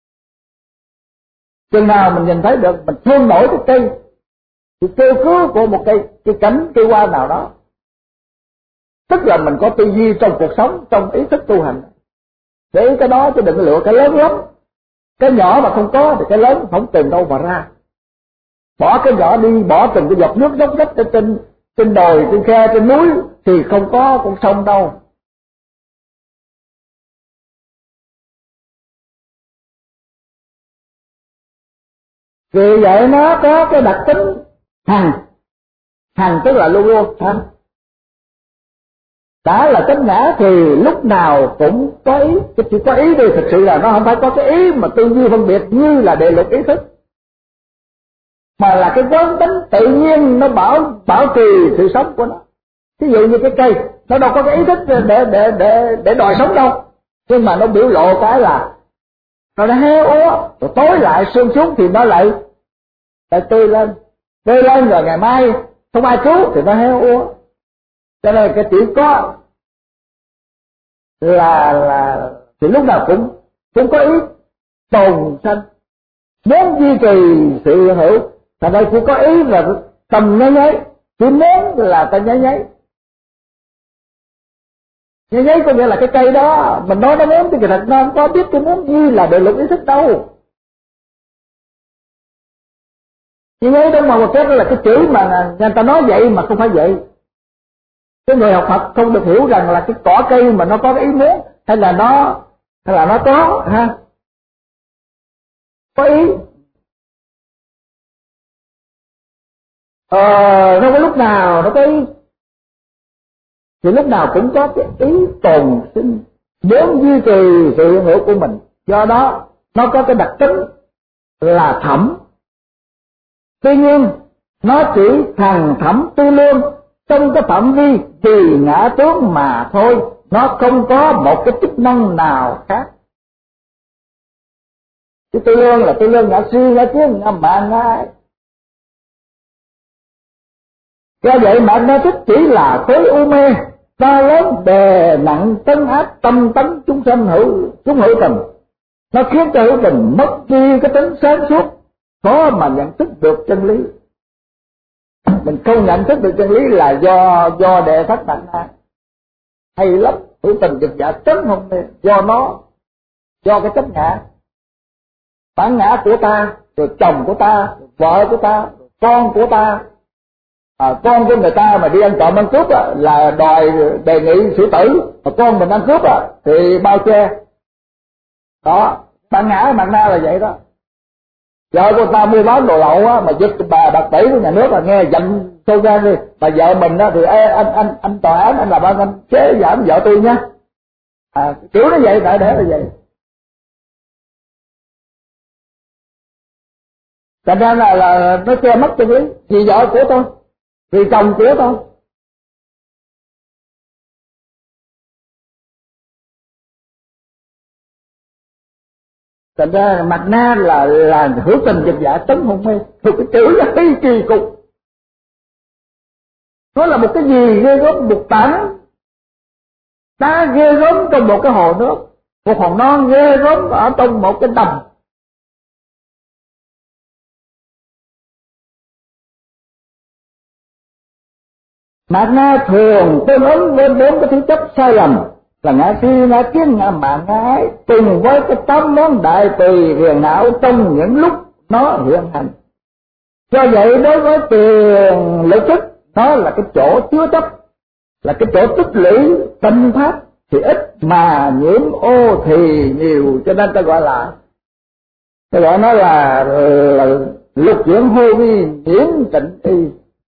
Speaker 1: Chừng nào mình nhìn thấy được mình thương nổi cái cây thì kêu cứu của một cái cánh cây hoa nào đó, tức là mình có tư duy trong cuộc sống, trong ý thức tu hành. Để ý cái đó chứ đừng lựa cái lớn lắm. Cái nhỏ mà không có thì cái lớn không tìm đâu mà ra. Bỏ cái nhỏ đi, bỏ từng cái giọt nước dốc rách ở trên đồi, trên khe, trên núi thì không có con sông đâu. Vì vậy nó có cái đặc tính hằng tức là luôn luôn hằng. Đã là chánh ngã thì lúc nào cũng có ý. Cái chỉ có ý đi, thực sự là nó không phải có cái ý mà tư duy phân biệt như là đệ lục ý thức, mà là cái vốn tính tự nhiên nó bảo trì sự sống của nó. Ví dụ như cái cây nó đâu có cái ý thức để đòi sống đâu, nhưng mà nó biểu lộ cái là nó héo úa, rồi tối lại sương xuống thì nó lại tươi lên rồi ngày mai không ai cứu thì nó héo úa. Cho nên cái chỉ có là thì lúc nào cũng có ý tồn sanh, muốn duy trì sự hiện hữu. Thành ra chỉ có ý là tầm nháy, chỉ muốn là ta nháy có nghĩa là cái cây đó mình nói nó muốn, thì thật nó không có biết cái muốn gì là đệ lục ý thức đâu. Nháy đó mà một cái đó là cái chữ mà người ta nói vậy mà không phải vậy. Cái người học Phật không được hiểu rằng là cái cỏ cây mà nó có cái ý muốn hay là nó có ha, có ý. Nó có lúc nào nó có ý thì lúc nào cũng có cái ý tồn sinh, muốn duy trì sự hiện hữu của mình. Do đó nó có cái đặc tính là thẩm. Tuy nhiên nó chỉ thằng thẩm tư lương, trong cái phạm vi vì ngã tướng mà thôi, nó không có một cái chức năng nào khác. Chứ tư lương là tư lương ngã suy, ngã kiến, ngã mạn, ngã ái. Do vậy mà nó thích chỉ là khối u mê to lớn đè nặng trấn áp tâm tánh chúng sanh chúng hữu tình. Nó khiến cho hữu tình mất đi cái tính sáng suốt, khó mà nhận thức được chân lý. Mình không nhận thức được chân lý là do đệ thất mạnh na. Hay lắm, hữu tình giật giả chấn hôn mê, do nó, do cái chấp ngã. Bản ngã của ta, rồi chồng của ta, rồi vợ của ta, rồi con của ta. Con của người ta mà đi ăn trộm ăn cướp là đòi đề nghị xử tử, mà con mình ăn cướp thì bao che. Đó, bản ngã mạnh na là vậy đó. Vợ của ta mua bán đồ lậu mà giật bà bạc tỷ của nhà nước là nghe giận sâu gan đi. Mà vợ mình thì anh tòa án anh làm ơn anh chế giảm vợ tôi nhé. Kiểu nó vậy, tại để là vậy. Thành ra là nó che mất chân lý. Vì vợ của tôi, vì chồng của tôi. Thành ra mặt na là hữu tình dịch giả tấn hôn mê. Thì cái chữ nó hơi kỳ cục. Nó là một cái gì ghê gớm, một tảng đá ghê gớm trong một cái hồ nước, một hòn non ghê gớm ở trong một cái đầm. Mạt na thường tương ứng với 4 cái thứ chấp sai lầm là ngã si, ngã kiến, ngã mạn, ngã ái, cùng với cái 8 món đại tỳ phiền não trong những lúc nó hiện hành. Do vậy đối với tiền lợi thức, nó là cái chỗ chứa chấp, là cái chỗ tích lũy tâm pháp thì ít mà nhiễm ô thì nhiều, cho nên ta gọi nó là lục dưỡng hô vi nhiễm tịnh y.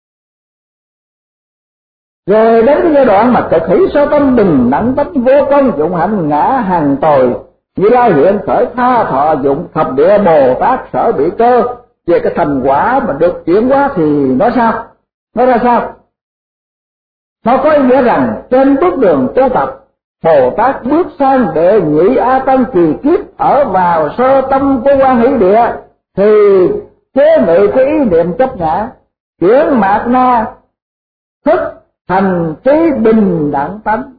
Speaker 1: Rồi đến cái giai đoạn mà thực hỷ sơ tâm bình đẳng tánh vô công dụng hạnh ngã hàng tồi, Như Lai hiện khởi tha thọ dụng thập địa Bồ Tát sở bị cơ. Về cái thành quả mà được chuyển hóa thì nó sao? Nó ra sao? Nó có ý nghĩa rằng trên bước đường tu tập, Bồ Tát bước sang đệ nhị A Tăng kỳ kiếp ở vào sơ tâm của Quan Hỷ Địa thì chế ngự cái ý niệm chấp ngã, chuyển mạt na thức thành trí bình đẳng tánh.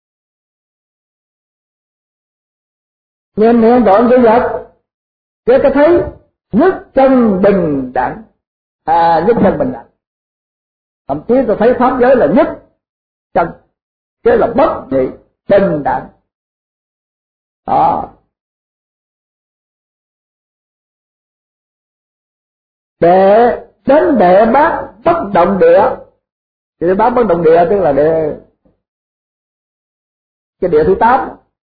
Speaker 1: Nhìn hiện tượng sự vật, cái thấy nhất chân bình đẳng, nhất chân bình đẳng. Thậm chí tôi thấy pháp giới là nhất chân, cái là bất nhị bình đẳng. Đó. Đến đệ bát bất động địa. Đệ bát bất động địa tức là cái địa thứ 8.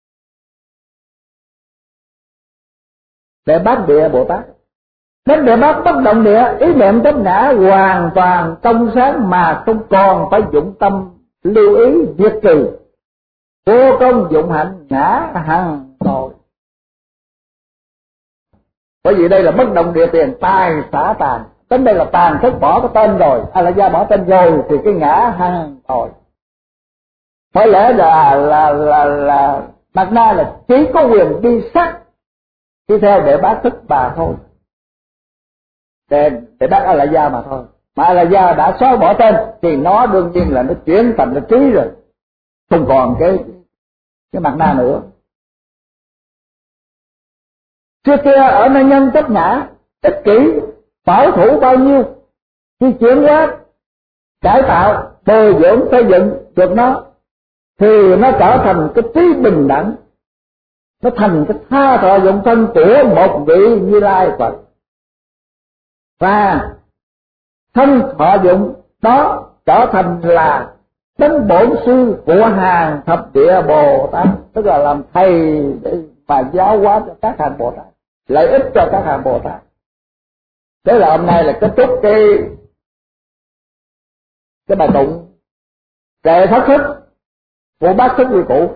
Speaker 1: Đệ bát địa Bồ Tát. Đến đệ bát bất động địa, ý niệm chấp ngã hoàn toàn trong sáng mà không còn phải dụng tâm lưu ý diệt trừ, vô công dụng hạnh ngã hằng tội. Bởi vì đây là bất động địa tiền tài xả tàn, đến đây là tàn thức bỏ cái tên rồi, là gia bỏ tên rồi thì cái ngã hằng tội. Bởi lẽ là Mạt Na là chỉ có quyền đi sắc đi theo đệ bát thức bà thôi, để bác A La Gia mà thôi. Mà A La Gia đã xóa bỏ tên thì nó đương nhiên là nó chuyển thành là trí rồi, không còn cái Mạt Na nữa. Trước kia ở nơi nhân chấp ngã ích kỷ bảo thủ bao nhiêu, khi chuyển hóa cải tạo bồi dưỡng xây dựng được nó thì nó trở thành cái trí bình đẳng, nó thành cái tha thọ dụng thân của một vị Như Lai Phật. Và thân thọ dụng đó trở thành là tánh bổn sư của hàng thập địa Bồ Tát, tức là làm thầy để mà giáo hóa cho các hàng Bồ Tát, lợi ích cho các hàng Bồ Tát. Thế là hôm nay là kết thúc cái bài tụng đệ thất thức của bát thức quy cụ.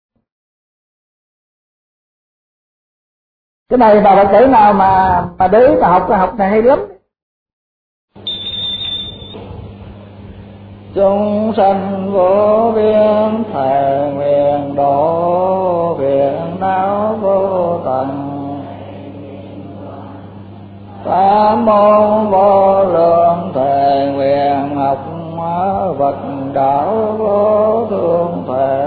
Speaker 1: Cái này bà Phật tử nào mà để ý mà học cái học này hay lắm.
Speaker 2: chúng sanh vô biên thề nguyện độ phiền não vô tận. Tam môn vô lượng thề nguyện học Phật đạo vô thượng thề